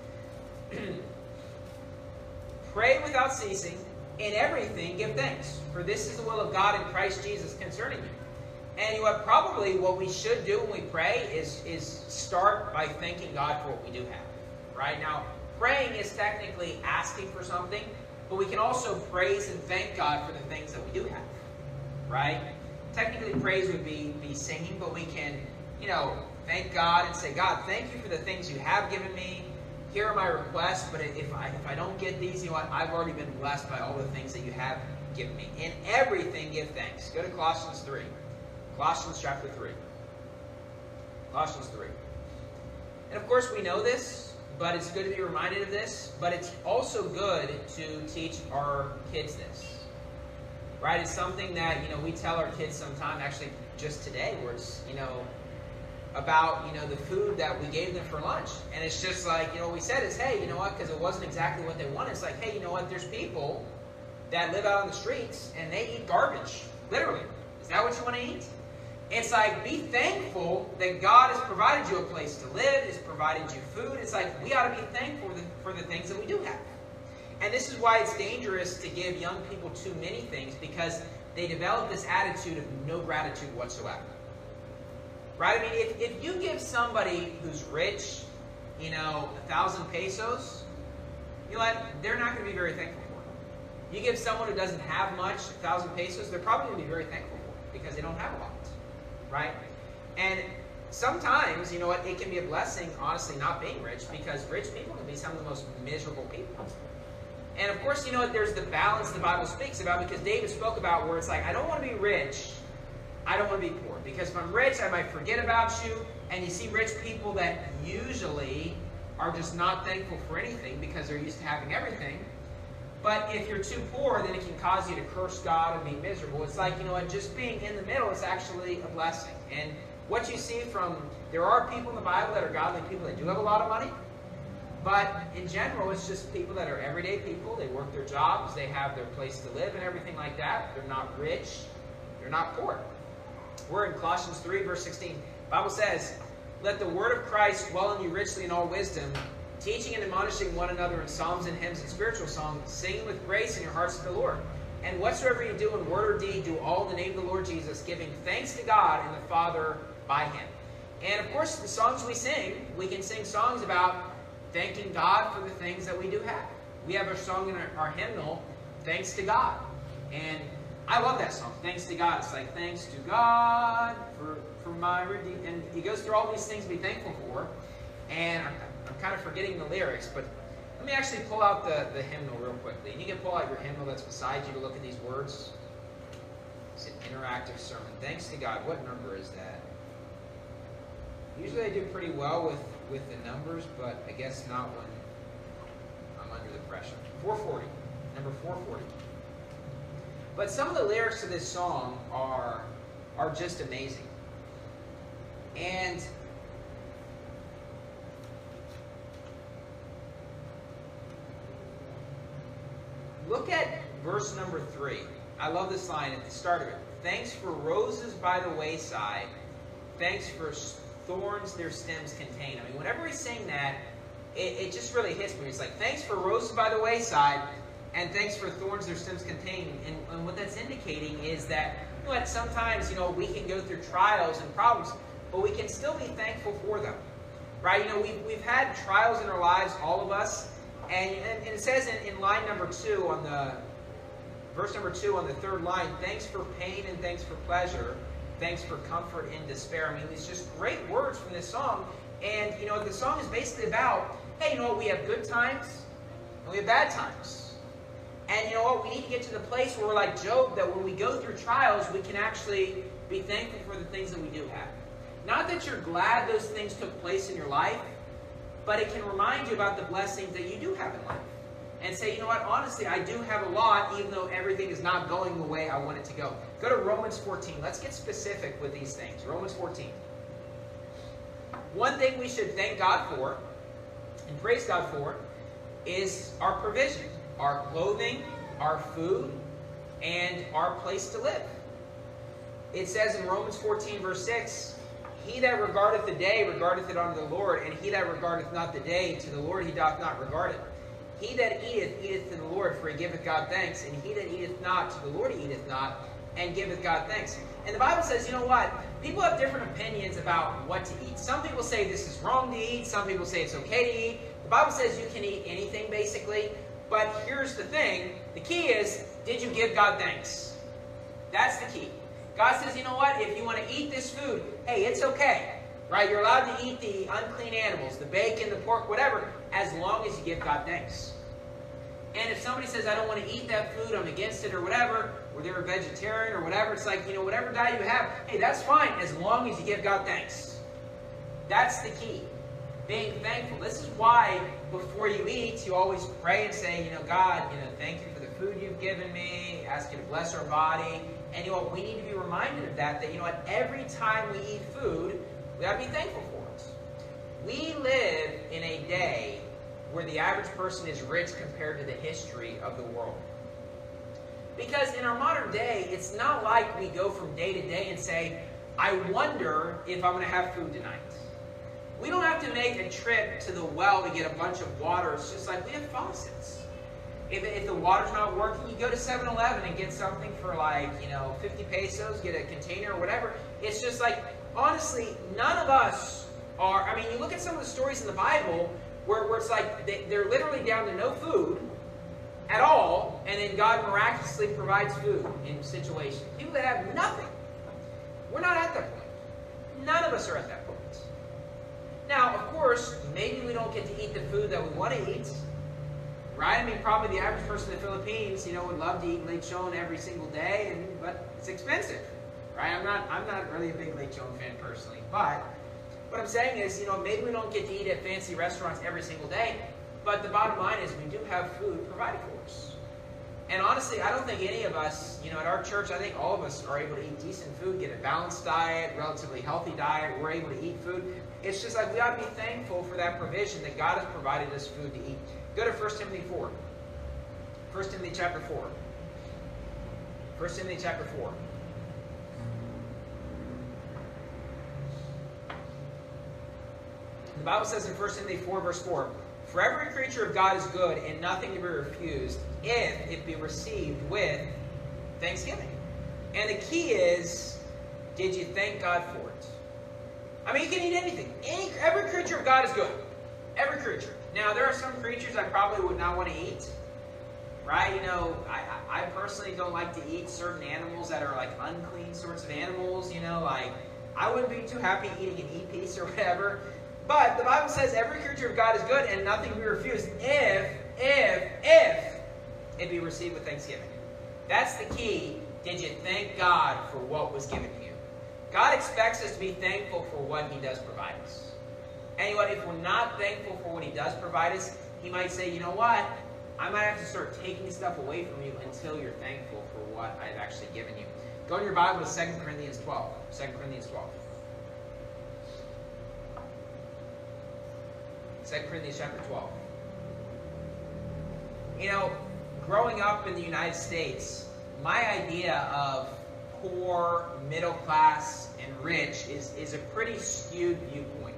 Pray without ceasing. In everything give thanks. For this is the will of God in Christ Jesus concerning you. And you know what? Probably what we should do when we pray is, is start by thanking God for what we do have. Right? Now, praying is technically asking for something. But we can also praise and thank God for the things that we do have, right? Technically, praise would be, be singing, but we can, you know, thank God and say, God, thank you for the things you have given me. Here are my requests, but if I, if I don't get these, you know what? I've already been blessed by all the things that you have given me. In everything, give thanks. Go to Colossians three. Colossians chapter three. Colossians three. And of course, we know this. But it's good to be reminded of this. But it's also good to teach our kids this. Right? It's something that, you know, we tell our kids sometime, actually just today, where it's, you know, about, you know, the food that we gave them for lunch. And it's just like, you know, what we said is, hey, you know what, because it wasn't exactly what they wanted. It's like, hey, you know what, there's people that live out on the streets and they eat garbage. Literally. Is that what you want to eat? It's like, be thankful that God has provided you a place to live, has provided you food. It's like, we ought to be thankful for the things that we do have. And this is why it's dangerous to give young people too many things, because they develop this attitude of no gratitude whatsoever. Right? I mean, if, if you give somebody who's rich, you know, a thousand pesos, you know what? They're not going to be very thankful for it. You give someone who doesn't have much, a thousand pesos, they're probably going to be very thankful for it, because they don't have a lot. Right? And sometimes, you know what, it can be a blessing, honestly, not being rich, because rich people can be some of the most miserable people. And of course, you know what, there's the balance the Bible speaks about, because David spoke about where it's like, I don't want to be rich, I don't want to be poor. Because if I'm rich, I might forget about you. And you see rich people that usually are just not thankful for anything because they're used to having everything. But if you're too poor, then it can cause you to curse God and be miserable. It's like, you know what, just being in the middle is actually a blessing. And what you see from, there are people in the Bible that are godly people that do have a lot of money. But in general, it's just people that are everyday people. They work their jobs, they have their place to live and everything like that. They're not rich, they're not poor. We're in Colossians three, verse sixteen. The Bible says, let the word of Christ dwell in you richly in all wisdom, teaching and admonishing one another in psalms and hymns and spiritual songs, singing with grace in your hearts to the Lord. And whatsoever you do in word or deed, do all in the name of the Lord Jesus, giving thanks to God and the Father by Him. And of course, the songs we sing, we can sing songs about thanking God for the things that we do have. We have a song in our, our hymnal, Thanks to God. And I love that song, Thanks to God. It's like, thanks to God for, for my redeem. And he goes through all these things to be thankful for. And I'm, I'm kind of forgetting the lyrics, but let me actually pull out the, the hymnal real quickly. And you can pull out your hymnal that's beside you to look at these words. It's an interactive sermon. Thanks to God. What number is that? Usually I do pretty well with, with the numbers, but I guess not when I'm under the pressure. four forty. Number four forty. But some of the lyrics to this song are, are just amazing. And look at verse number three. I love this line at the start of it. Thanks for roses by the wayside. Thanks for thorns their stems contain. I mean, whenever we sing that, it, it just really hits me. It's like, thanks for roses by the wayside, and thanks for thorns their stems contain. And, and what that's indicating is that, you know what, sometimes, you know, we can go through trials and problems, but we can still be thankful for them. Right? You know, we've, we've had trials in our lives, all of us, and, and, and it says in, in line number two on the, verse number two on the third line, thanks for pain and thanks for pleasure. Thanks for comfort in despair. I mean, these just great words from this song. And, you know, the song is basically about, hey, you know what, we have good times and we have bad times. And you know what, we need to get to the place where we're like Job, that when we go through trials, we can actually be thankful for the things that we do have. Not that you're glad those things took place in your life, but it can remind you about the blessings that you do have in life. And say, you know what, honestly, I do have a lot, even though everything is not going the way I want it to go. Go to Romans fourteen. Let's get specific with these things. Romans fourteen. One thing we should thank God for and praise God for is our provision, our clothing, our food, and our place to live. It says in Romans fourteen, verse six, he that regardeth the day regardeth it unto the Lord, and he that regardeth not the day to the Lord he doth not regard it. He that eateth, eateth to the Lord, for he giveth God thanks. And he that eateth not, to the Lord he eateth not, and giveth God thanks. And the Bible says, you know what? People have different opinions about what to eat. Some people say this is wrong to eat. Some people say it's okay to eat. The Bible says you can eat anything, basically. But here's the thing. The key is, did you give God thanks? That's the key. God says, you know what? If you want to eat this food, hey, it's okay. Right? You're allowed to eat the unclean animals, the bacon, the pork, whatever, as long as you give God thanks. And if somebody says, I don't want to eat that food, I'm against it or whatever, or they're a vegetarian or whatever, it's like, you know, whatever diet you have, hey, that's fine as long as you give God thanks. That's the key. Being thankful. This is why before you eat, you always pray and say, you know, God, you know, thank you for the food you've given me. Ask you to bless our body. And you know what? We need to be reminded of that, that, you know what? Every time we eat food, we got to be thankful for it. We live in a day where the average person is rich compared to the history of the world. Because in our modern day, it's not like we go from day to day and say, I wonder if I'm going to have food tonight. We don't have to make a trip to the well to get a bunch of water. It's just like we have faucets. If, if the water's not working, you go to seven eleven and get something for like, you know, fifty pesos, get a container or whatever. It's just like, honestly, none of us are, I mean, you look at some of the stories in the Bible where, where it's like they, they're literally down to no food at all, and then God miraculously provides food in situations. People that have nothing. We're not at that point. None of us are at that point. Now, of course, maybe we don't get to eat the food that we want to eat, right? I mean, probably the average person in the Philippines, you know, would love to eat lechon every single day, and but it's expensive, right? I'm not, I'm not really a big lechon fan personally, but what I'm saying is, you know, maybe we don't get to eat at fancy restaurants every single day, but the bottom line is we do have food provided for us. And honestly, I don't think any of us, you know, at our church, I think all of us are able to eat decent food, get a balanced diet, relatively healthy diet. We're able to eat food. It's just like we ought to be thankful for that provision that God has provided us food to eat. Go to First Timothy four. First Timothy chapter four. First Timothy chapter four. The Bible says in First Timothy four, verse four, for every creature of God is good and nothing to be refused if it be received with thanksgiving. And the key is, did you thank God for it? I mean, you can eat anything. Any, every creature of God is good. Every creature. Now, there are some creatures I probably would not want to eat. right? You know, I, I personally don't like to eat certain animals that are like unclean sorts of animals, you know, like I wouldn't be too happy eating an e-piece or whatever. But the Bible says every creature of God is good and nothing be refused if, if, if it be received with thanksgiving. That's the key. Did you thank God for what was given to you? God expects us to be thankful for what He does provide us. And you know what? If we're not thankful for what He does provide us, He might say, you know what? I might have to start taking stuff away from you until you're thankful for what I've actually given you. Go in your Bible to Second Corinthians twelve. Second Corinthians twelve. Second Corinthians chapter twelve. You know, growing up in the United States, my idea of poor, middle class, and rich is, is a pretty skewed viewpoint.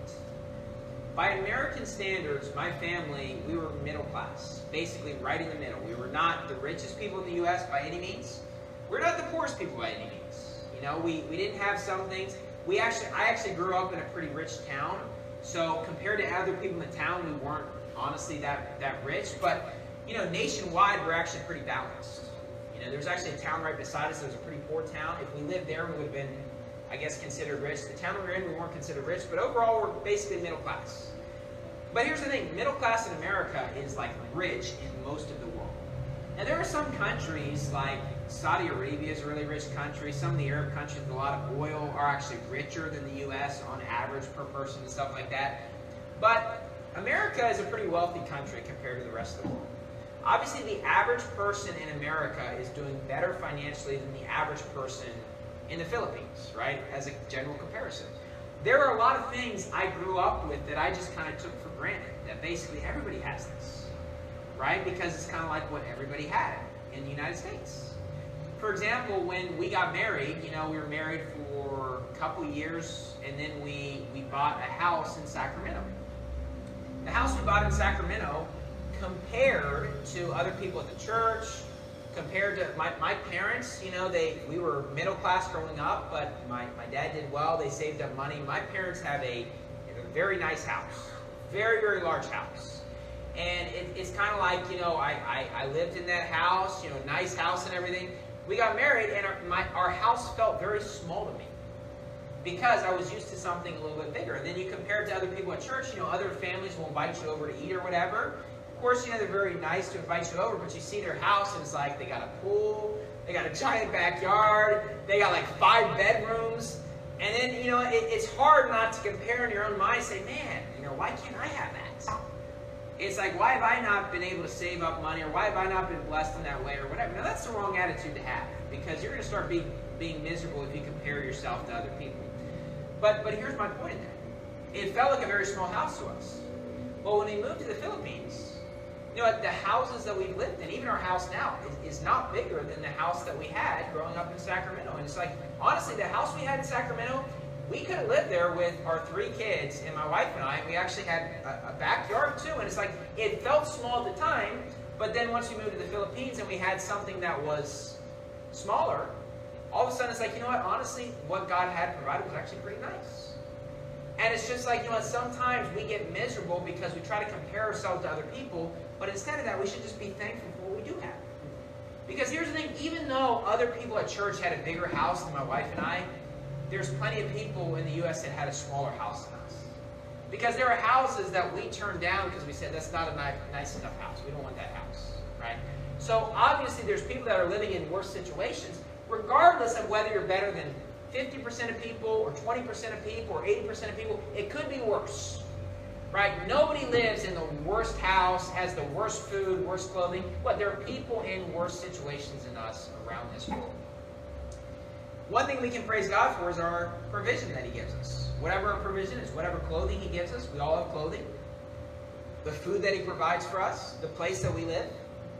By American standards, my family, we were middle class, basically right in the middle. We were not the richest people in the U S by any means. We're not the poorest people by any means. You know, we, we didn't have some things. We actually, I actually grew up in a pretty rich town, so compared to other people in the town, we weren't honestly that, that rich. But, you know, nationwide, we're actually pretty balanced. You know, there's actually a town right beside us that was a pretty poor town. If we lived there, we would have been, I guess, considered rich. The town we were in, we weren't considered rich, but overall, we're basically middle class. But here's the thing, middle class in America is like rich in most of the world. Now there are some countries like Saudi Arabia is a really rich country. Some of the Arab countries with a lot of oil are actually richer than the U S on average per person and stuff like that. But America is a pretty wealthy country compared to the rest of the world. Obviously the average person in America is doing better financially than the average person in the Philippines, right? As a general comparison. There are a lot of things I grew up with that I just kind of took for granted, that basically everybody has this, right? Because it's kind of like what everybody had in the United States. For example, when we got married, you know, we were married for a couple years, and then we, we bought a house in Sacramento. The house we bought in Sacramento, compared to other people at the church, compared to my, my parents, you know, they we were middle class growing up, but my, my dad did well. They saved up money. My parents have a, a very nice house, very, very large house. And it, it's kind of like, you know, I, I, I lived in that house, you know, nice house and everything. We got married, and our, my, our house felt very small to me because I was used to something a little bit bigger. And then you compare it to other people at church, you know, other families will invite you over to eat or whatever. Of course, you know, they're very nice to invite you over, but you see their house and it's like they got a pool, they got a giant backyard, they got like five bedrooms. And then, you know, it, it's hard not to compare in your own mind and say, man, you know, why can't I have that? It's like, why have I not been able to save up money, or why have I not been blessed in that way, or whatever. Now, that's the wrong attitude to have, because you're going to start being, being miserable if you compare yourself to other people. But, but here's my point in that. It felt like a very small house to us. But when we moved to the Philippines, you know, the houses that we've lived in, even our house now, is, is not bigger than the house that we had growing up in Sacramento. And it's like, honestly, the house we had in Sacramento, we could have lived there with our three kids and my wife and I, and we actually had a, a backyard too. And it's like, it felt small at the time, but then once we moved to the Philippines and we had something that was smaller, all of a sudden it's like, you know what, honestly, what God had provided was actually pretty nice. And it's just like, you know, sometimes we get miserable because we try to compare ourselves to other people, but instead of that, we should just be thankful for what we do have. Because here's the thing, even though other people at church had a bigger house than my wife and I, there's plenty of people in the U S that had a smaller house than us. Because there are houses that we turned down because we said, that's not a nice, nice enough house. We don't want that house, right? So obviously there's people that are living in worse situations, regardless of whether you're better than fifty percent of people, or twenty percent of people, or eighty percent of people. It could be worse, right? Nobody lives in the worst house, has the worst food, worst clothing. But there are people in worse situations than us around this world. One thing we can praise God for is our provision that He gives us. Whatever our provision is, whatever clothing He gives us, we all have clothing. The food that He provides for us, the place that we live.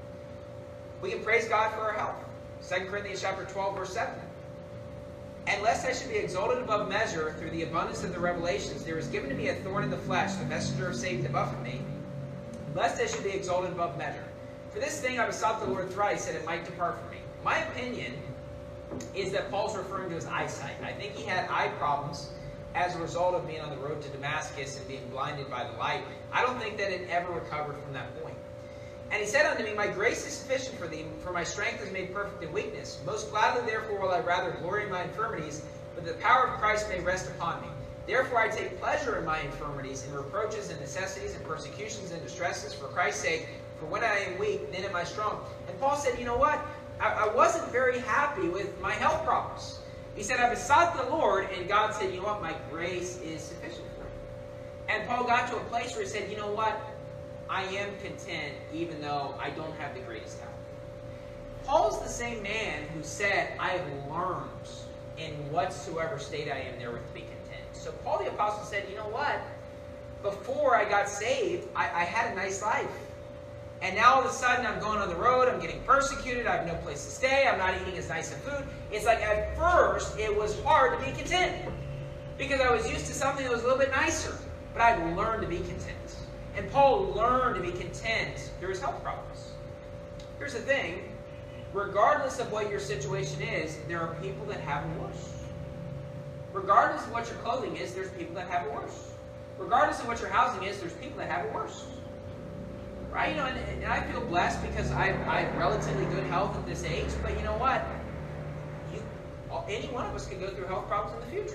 We can praise God for our health. Second Corinthians chapter twelve, verse seven. And lest I should be exalted above measure through the abundance of the revelations, there is given to me a thorn in the flesh, the messenger of Satan to buffet me, lest I should be exalted above measure. For this thing I besought the Lord thrice, that it might depart from me. My opinion is that Paul's referring to his eyesight. I think he had eye problems as a result of being on the road to Damascus and being blinded by the light. I don't think that it ever recovered from that point. And he said unto me, My grace is sufficient for thee, for my strength is made perfect in weakness. Most gladly therefore will I rather glory in my infirmities, but the power of Christ may rest upon me. Therefore I take pleasure in my infirmities, in reproaches, and necessities, and persecutions, and distresses, for Christ's sake. For when I am weak, then am I strong. And Paul said, you know what? I, I wasn't very happy with my health problems. He said, I besought the Lord, and God said, you know what? My grace is sufficient for you. And Paul got to a place where he said, you know what? I am content even though I don't have the greatest health. Paul's the same man who said, I have learned in whatsoever state I am therewith to be content. So Paul the Apostle said, you know what? Before I got saved, I, I had a nice life. And now all of a sudden I'm going on the road, I'm getting persecuted, I have no place to stay, I'm not eating as nice of food. It's like at first it was hard to be content. Because I was used to something that was a little bit nicer. But I've learned to be content. And Paul learned to be content through his health problems. Here's the thing. Regardless of what your situation is, there are people that have it worse. Regardless of what your clothing is, there's people that have it worse. Regardless of what your housing is, there's people that have it worse. Right? You know, and, and I feel blessed because I, I have relatively good health at this age. But you know what? You, any one of us could go through health problems in the future.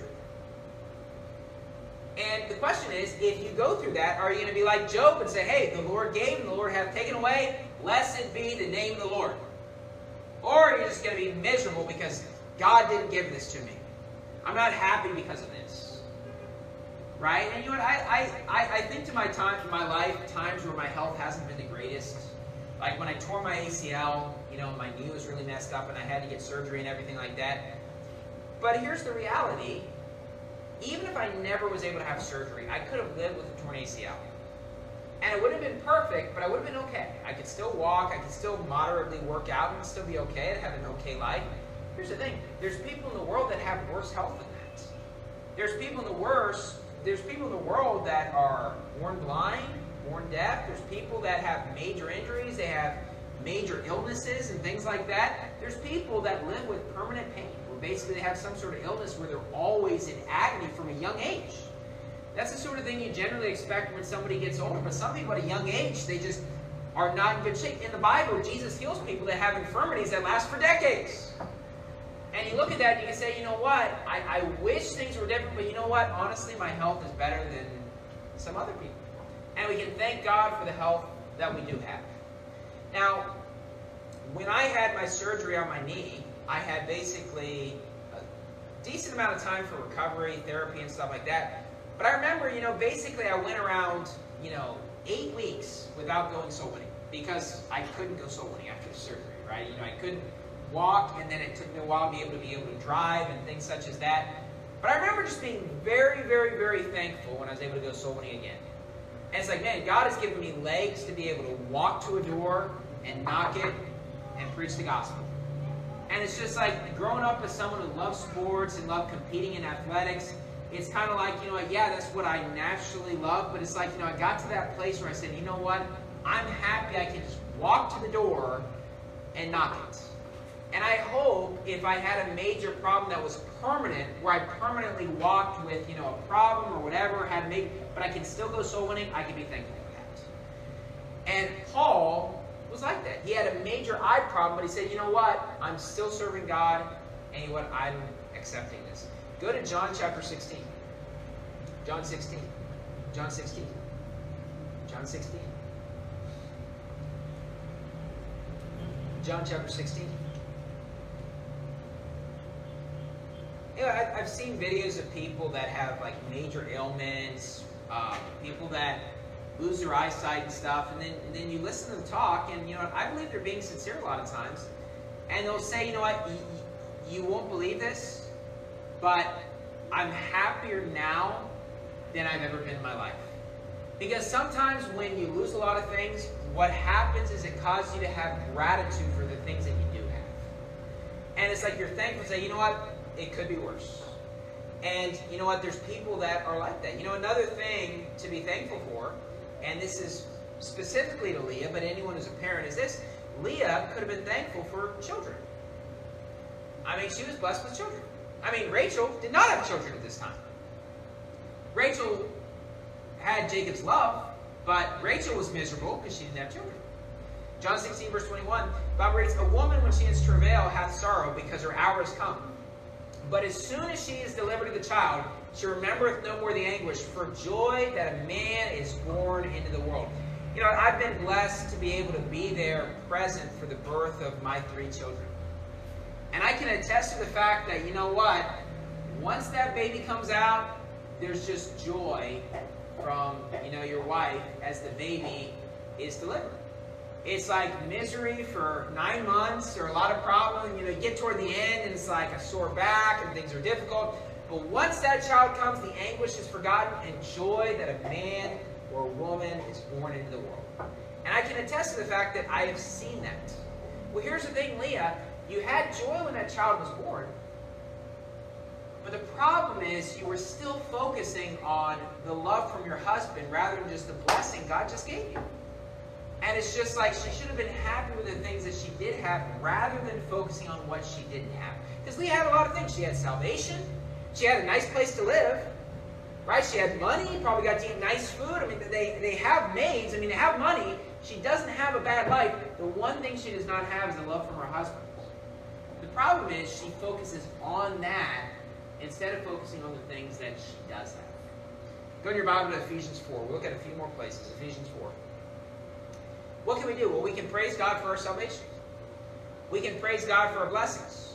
And the question is, if you go through that, are you going to be like Job and say, hey, the Lord gave and the Lord hath taken away, blessed be the name of the Lord? Or are you just going to be miserable because God didn't give this to me? I'm not happy because of this. Right? And you know what? I, I, I think to my time, in my life, times where my health hasn't been the greatest. Like when I tore my A C L, you know, my knee was really messed up and I had to get surgery and everything like that. But here's the reality. Even if I never was able to have surgery, I could have lived with a torn A C L. And it wouldn't have been perfect, but I would have been okay. I could still walk, I could still moderately work out and still be okay. I'd have an okay life. Here's the thing. There's people in the world that have worse health than that. There's people in the worst, there's people in the world that are born blind, born deaf. There's people that have major injuries, they have major illnesses and things like that. There's people that live with permanent pain. Basically, they have some sort of illness where they're always in agony from a young age. That's the sort of thing you generally expect when somebody gets older. But some people at a young age, they just are not in good shape. In the Bible, Jesus heals people that have infirmities that last for decades. And you look at that and you can say, you know what? I, I wish things were different, but you know what? Honestly, my health is better than some other people. And we can thank God for the health that we do have. Now, when I had my surgery on my knee, I had basically a decent amount of time for recovery, therapy, and stuff like that. But I remember, you know, basically I went around, you know, eight weeks without going soul winning because I couldn't go soul winning after the surgery, right? You know, I couldn't walk, and then it took me a while to be able to be able to drive and things such as that. But I remember just being very, very, very thankful when I was able to go soul winning again. And it's like, man, God has given me legs to be able to walk to a door and knock it and preach the gospel. And it's just like growing up as someone who loves sports and loved competing in athletics, it's kind of like, you know, yeah, that's what I naturally love. But it's like, you know, I got to that place where I said, you know what? I'm happy I can just walk to the door and knock it. And I hope if I had a major problem that was permanent, where I permanently walked with, you know, a problem or whatever, had to make, but I can still go soul winning, I can be thankful for that. And Paul was like that. He had a major eye problem, but he said, you know what? I'm still serving God, and you know what? I'm accepting this. Go to John chapter sixteen. John sixteen. John sixteen. John sixteen. John chapter sixteen. You know, I, I've seen videos of people that have like major ailments, uh, people that lose their eyesight and stuff, and then and then you listen to them talk, and you know, I believe they're being sincere a lot of times, and they'll say, you know what, you, you won't believe this, but I'm happier now than I've ever been in my life. Because sometimes when you lose a lot of things, what happens is it causes you to have gratitude for the things that you do have. And it's like you're thankful to say, you know what, it could be worse. And you know what, there's people that are like that. You know, another thing to be thankful for, and this is specifically to Leah, but anyone who's a parent, is this. Leah could have been thankful for children. I mean, she was blessed with children. I mean, Rachel did not have children at this time. Rachel had Jacob's love, but Rachel was miserable because she didn't have children. John sixteen, verse twenty-one, the Bible reads, "A woman, when she is travail, hath sorrow, because her hour is come. But as soon as she is delivered of the child, she remembereth no more the anguish, for joy that a man is born into the world." You know, I've been blessed to be able to be there present for the birth of my three children. And I can attest to the fact that, you know what, once that baby comes out, there's just joy from, you know, your wife as the baby is delivered. It's like misery for nine months or a lot of problems. You know, you get toward the end and it's like a sore back and things are difficult. But once that child comes, the anguish is forgotten and joy that a man or a woman is born into the world. And I can attest to the fact that I have seen that. Well, here's the thing, Leah. You had joy when that child was born. But the problem is you were still focusing on the love from your husband rather than just the blessing God just gave you. And it's just like she should have been happy with the things that she did have rather than focusing on what she didn't have. Because Leah had a lot of things. She had salvation. She had a nice place to live. Right? She had money. Probably got to eat nice food. I mean, they, they have maids. I mean, they have money. She doesn't have a bad life. The one thing she does not have is the love from her husband. The problem is she focuses on that instead of focusing on the things that she does have. Go in your Bible to Ephesians four. We'll look at a few more places. Ephesians four. What can we do? Well, we can praise God for our salvation. We can praise God for our blessings.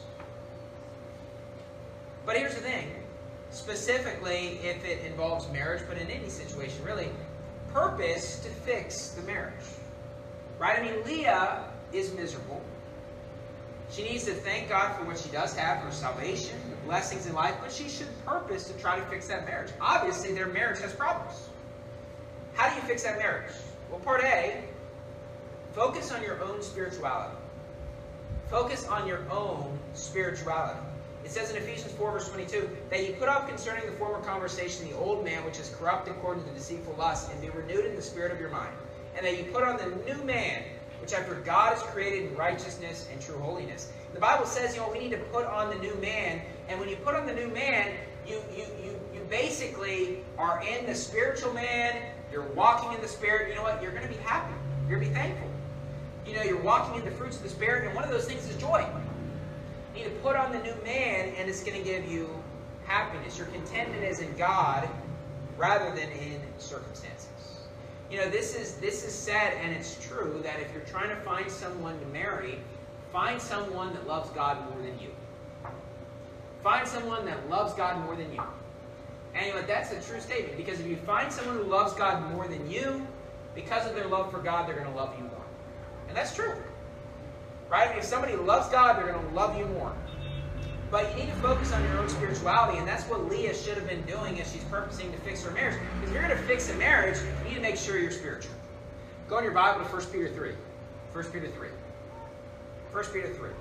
But here's the thing. Specifically, if it involves marriage, but in any situation, really, purpose to fix the marriage. Right? I mean, Leah is miserable. She needs to thank God for what she does have, her salvation, the blessings in life, but she should purpose to try to fix that marriage. Obviously, their marriage has problems. How do you fix that marriage? Well, part A, focus on your own spirituality. Focus on your own spirituality. It says in Ephesians four, verse twenty-two, that you put off concerning the former conversation the old man, which is corrupt according to deceitful lust, and be renewed in the spirit of your mind. And that you put on the new man, which after God is created in righteousness and true holiness. The Bible says, you know, we need to put on the new man. And when you put on the new man, you, you, you, you basically are in the spiritual man. You're walking in the Spirit. You know what? You're going to be happy. You're going to be thankful. You know, you're walking in the fruits of the Spirit. And one of those things is joy. You need to put on the new man, and it's going to give you happiness. Your contentment is in God rather than in circumstances. You know, this is this is said, and it's true, that if you're trying to find someone to marry, find someone that loves God more than you. Find someone that loves God more than you. And you know, that's a true statement, because if you find someone who loves God more than you, because of their love for God, they're going to love you more. And that's true. Right? If somebody loves God, they're going to love you more. But you need to focus on your own spirituality, and that's what Leah should have been doing as she's purposing to fix her marriage. Because if you're going to fix a marriage, you need to make sure you're spiritual. Go in your Bible to First Peter three. First Peter three. First Peter three.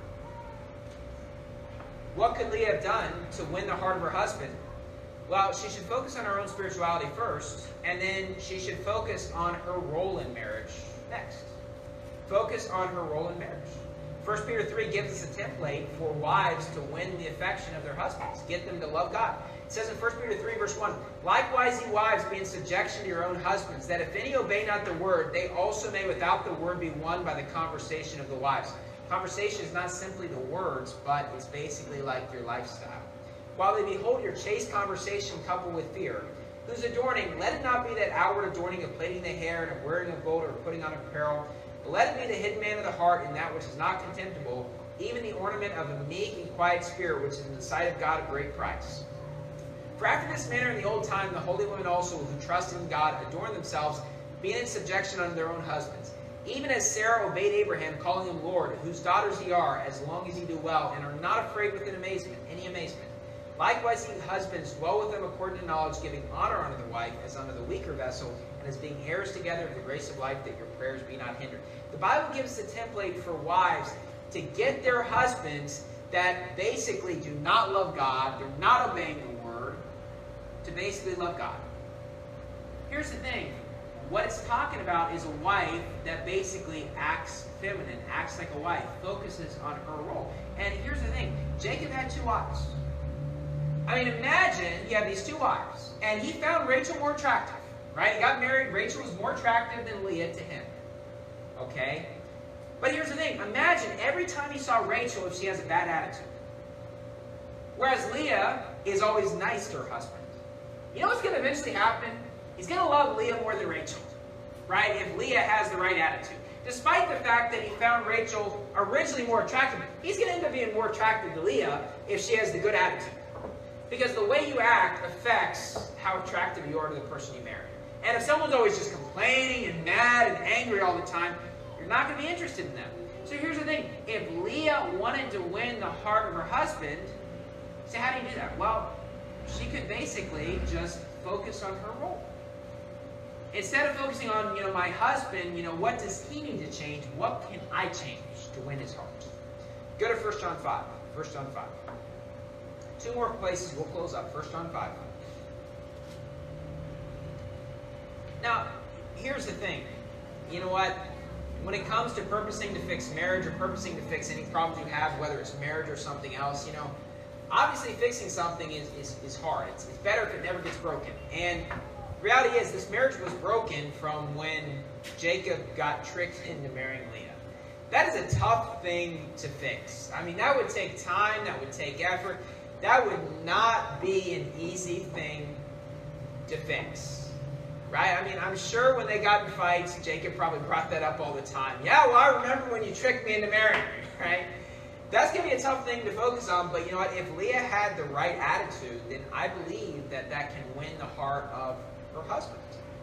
What could Leah have done to win the heart of her husband? Well, she should focus on her own spirituality first, and then she should focus on her role in marriage next. Focus on her role in marriage. First Peter three gives us a template for wives to win the affection of their husbands. Get them to love God. It says in First Peter three, verse one, "Likewise, ye wives, be in subjection to your own husbands, that if any obey not the word, they also may without the word be won by the conversation of the wives." Conversation is not simply the words, but it's basically like your lifestyle. "While they behold your chaste conversation coupled with fear, whose adorning, let it not be that outward adorning of plaiting the hair and of wearing of gold or putting on apparel, but let it be the hidden man of the heart in that which is not contemptible, even the ornament of a meek and quiet spirit, which is in the sight of God of great price. For after this manner in the old time, the holy women also who trusted in God adorned themselves, being in subjection unto their own husbands. Even as Sarah obeyed Abraham, calling him Lord, whose daughters ye are, as long as ye do well, and are not afraid with an amazement, any amazement. Likewise, ye husbands, dwell with them according to knowledge, giving honor unto the wife as unto the weaker vessel, and as being heirs together of the grace of life, that your prayers be not hindered." The Bible gives a template for wives to get their husbands that basically do not love God, they're not obeying the word, to basically love God. Here's the thing. What it's talking about is a wife that basically acts feminine, acts like a wife, focuses on her role. And here's the thing. Jacob had two wives. I mean, imagine he had these two wives, and he found Rachel more attractive, right? He got married. Rachel was more attractive than Leah to him, okay? But here's the thing. Imagine every time he saw Rachel if she has a bad attitude. Whereas Leah is always nice to her husband. You know what's going to eventually happen? He's going to love Leah more than Rachel. Right? If Leah has the right attitude. Despite the fact that he found Rachel originally more attractive, he's going to end up being more attracted to Leah if she has the good attitude. Because the way you act affects how attractive you are to the person you marry. And if someone's always just complaining and mad and angry all the time, you're not going to be interested in them. So here's the thing. If Leah wanted to win the heart of her husband, so how do you do that? Well, she could basically just focus on her role. Instead of focusing on, you know, my husband, you know, what does he need to change? What can I change to win his heart? Go to First John five. First John five. Two more places, we'll close up. First John five. Now, here's the thing. You know what? When it comes to purposing to fix marriage or purposing to fix any problems you have, whether it's marriage or something else, you know, obviously fixing something is, is, is hard. It's, it's better if it never gets broken. And the reality is this marriage was broken from when Jacob got tricked into marrying Leah. That is a tough thing to fix. I mean, that would take time. That would take effort. That would not be an easy thing to fix. Right? I mean, I'm sure when they got in fights, Jacob probably brought that up all the time. Yeah, well, I remember when you tricked me into marrying me, right? That's going to be a tough thing to focus on, but you know what? If Leah had the right attitude, then I believe that that can win the heart of her husband.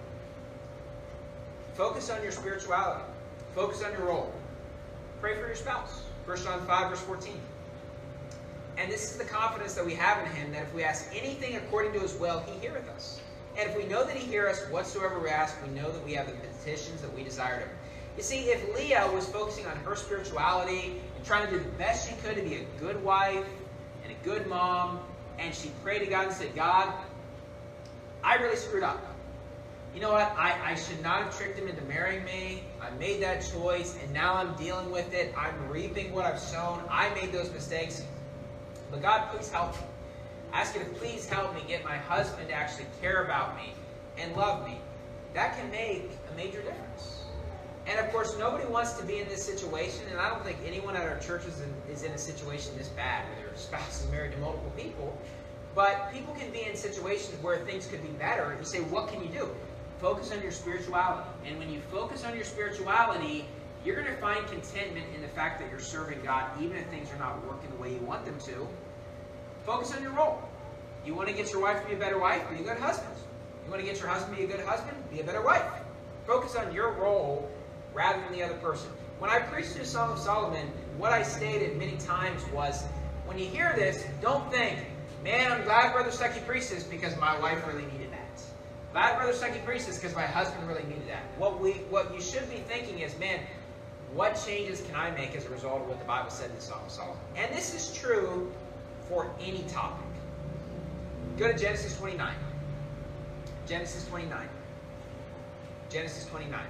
Focus on your spirituality. Focus on your role. Pray for your spouse. First John five, verse fourteen. And this is the confidence that we have in him, that if we ask anything according to his will, he heareth us. And if we know that he heareth us whatsoever we ask, we know that we have the petitions that we desired of him. You see, if Leah was focusing on her spirituality and trying to do the best she could to be a good wife and a good mom, and she prayed to God and said, God, I really screwed up. You know what? I, I should not have tricked him into marrying me. I made that choice, and now I'm dealing with it. I'm reaping what I've sown. I made those mistakes. But God, please help me. I ask you to please help me get my husband to actually care about me and love me. That can make a major difference. And of course, nobody wants to be in this situation, and I don't think anyone at our church is in, is in a situation this bad where their spouse is married to multiple people. But people can be in situations where things could be better. You say, what can you do? Focus on your spirituality. And when you focus on your spirituality, you're going to find contentment in the fact that you're serving God, even if things are not working the way you want them to. Focus on your role. You want to get your wife to be a better wife? Be a good husband. You want to get your husband to be a good husband? Be a better wife. Focus on your role rather than the other person. When I preached through Song of Solomon, what I stated many times was, when you hear this, don't think, man, I'm glad Brother Stuckey preached this because my wife really needed that. Glad Brother Stuckey preached this because my husband really needed that. What we, what you should be thinking is, man, what changes can I make as a result of what the Bible said in the Song of Solomon? And this is true for any topic. Go to Genesis twenty-nine. Genesis twenty-nine. Genesis twenty-nine.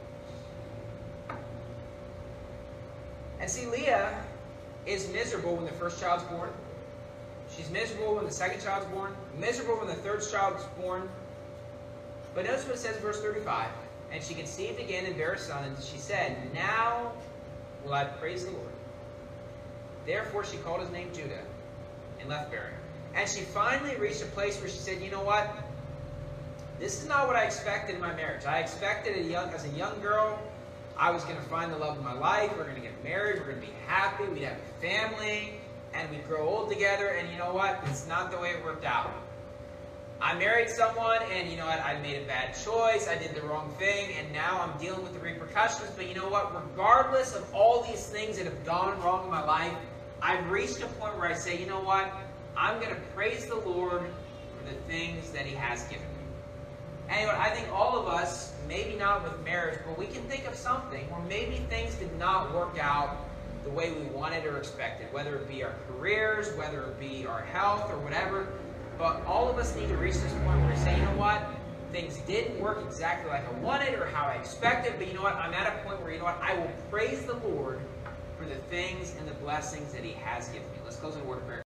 And see, Leah is miserable when the first child's born. She's miserable when the second child's born. Miserable when the third child's born. But notice what it says in verse thirty-five. And she conceived again and bare a son, and she said, now will I praise the Lord. Therefore she called his name Judah, and left bearing. And she finally reached a place where she said, you know what? This is not what I expected in my marriage. I expected a young, as a young girl, I was going to find the love of my life. We're going to get married. We're going to be happy. We'd have a family. And we'd grow old together. And you know what? It's not the way it worked out. I married someone, and you know what? I made a bad choice. I did the wrong thing. And now I'm dealing with the repercussions. But you know what? Regardless of all these things that have gone wrong in my life, I've reached a point where I say, you know what? I'm going to praise the Lord for the things that he has given me. Anyway, I think all of us, maybe not with marriage, but we can think of something where maybe things did not work out the way we wanted or expected, whether it be our careers, whether it be our health or whatever. But all of us need to reach this point where we say, you know what? Things didn't work exactly like I wanted or how I expected, but you know what? I'm at a point where, you know what? I will praise the Lord for the things and the blessings that he has given me. Let's close in a word of prayer.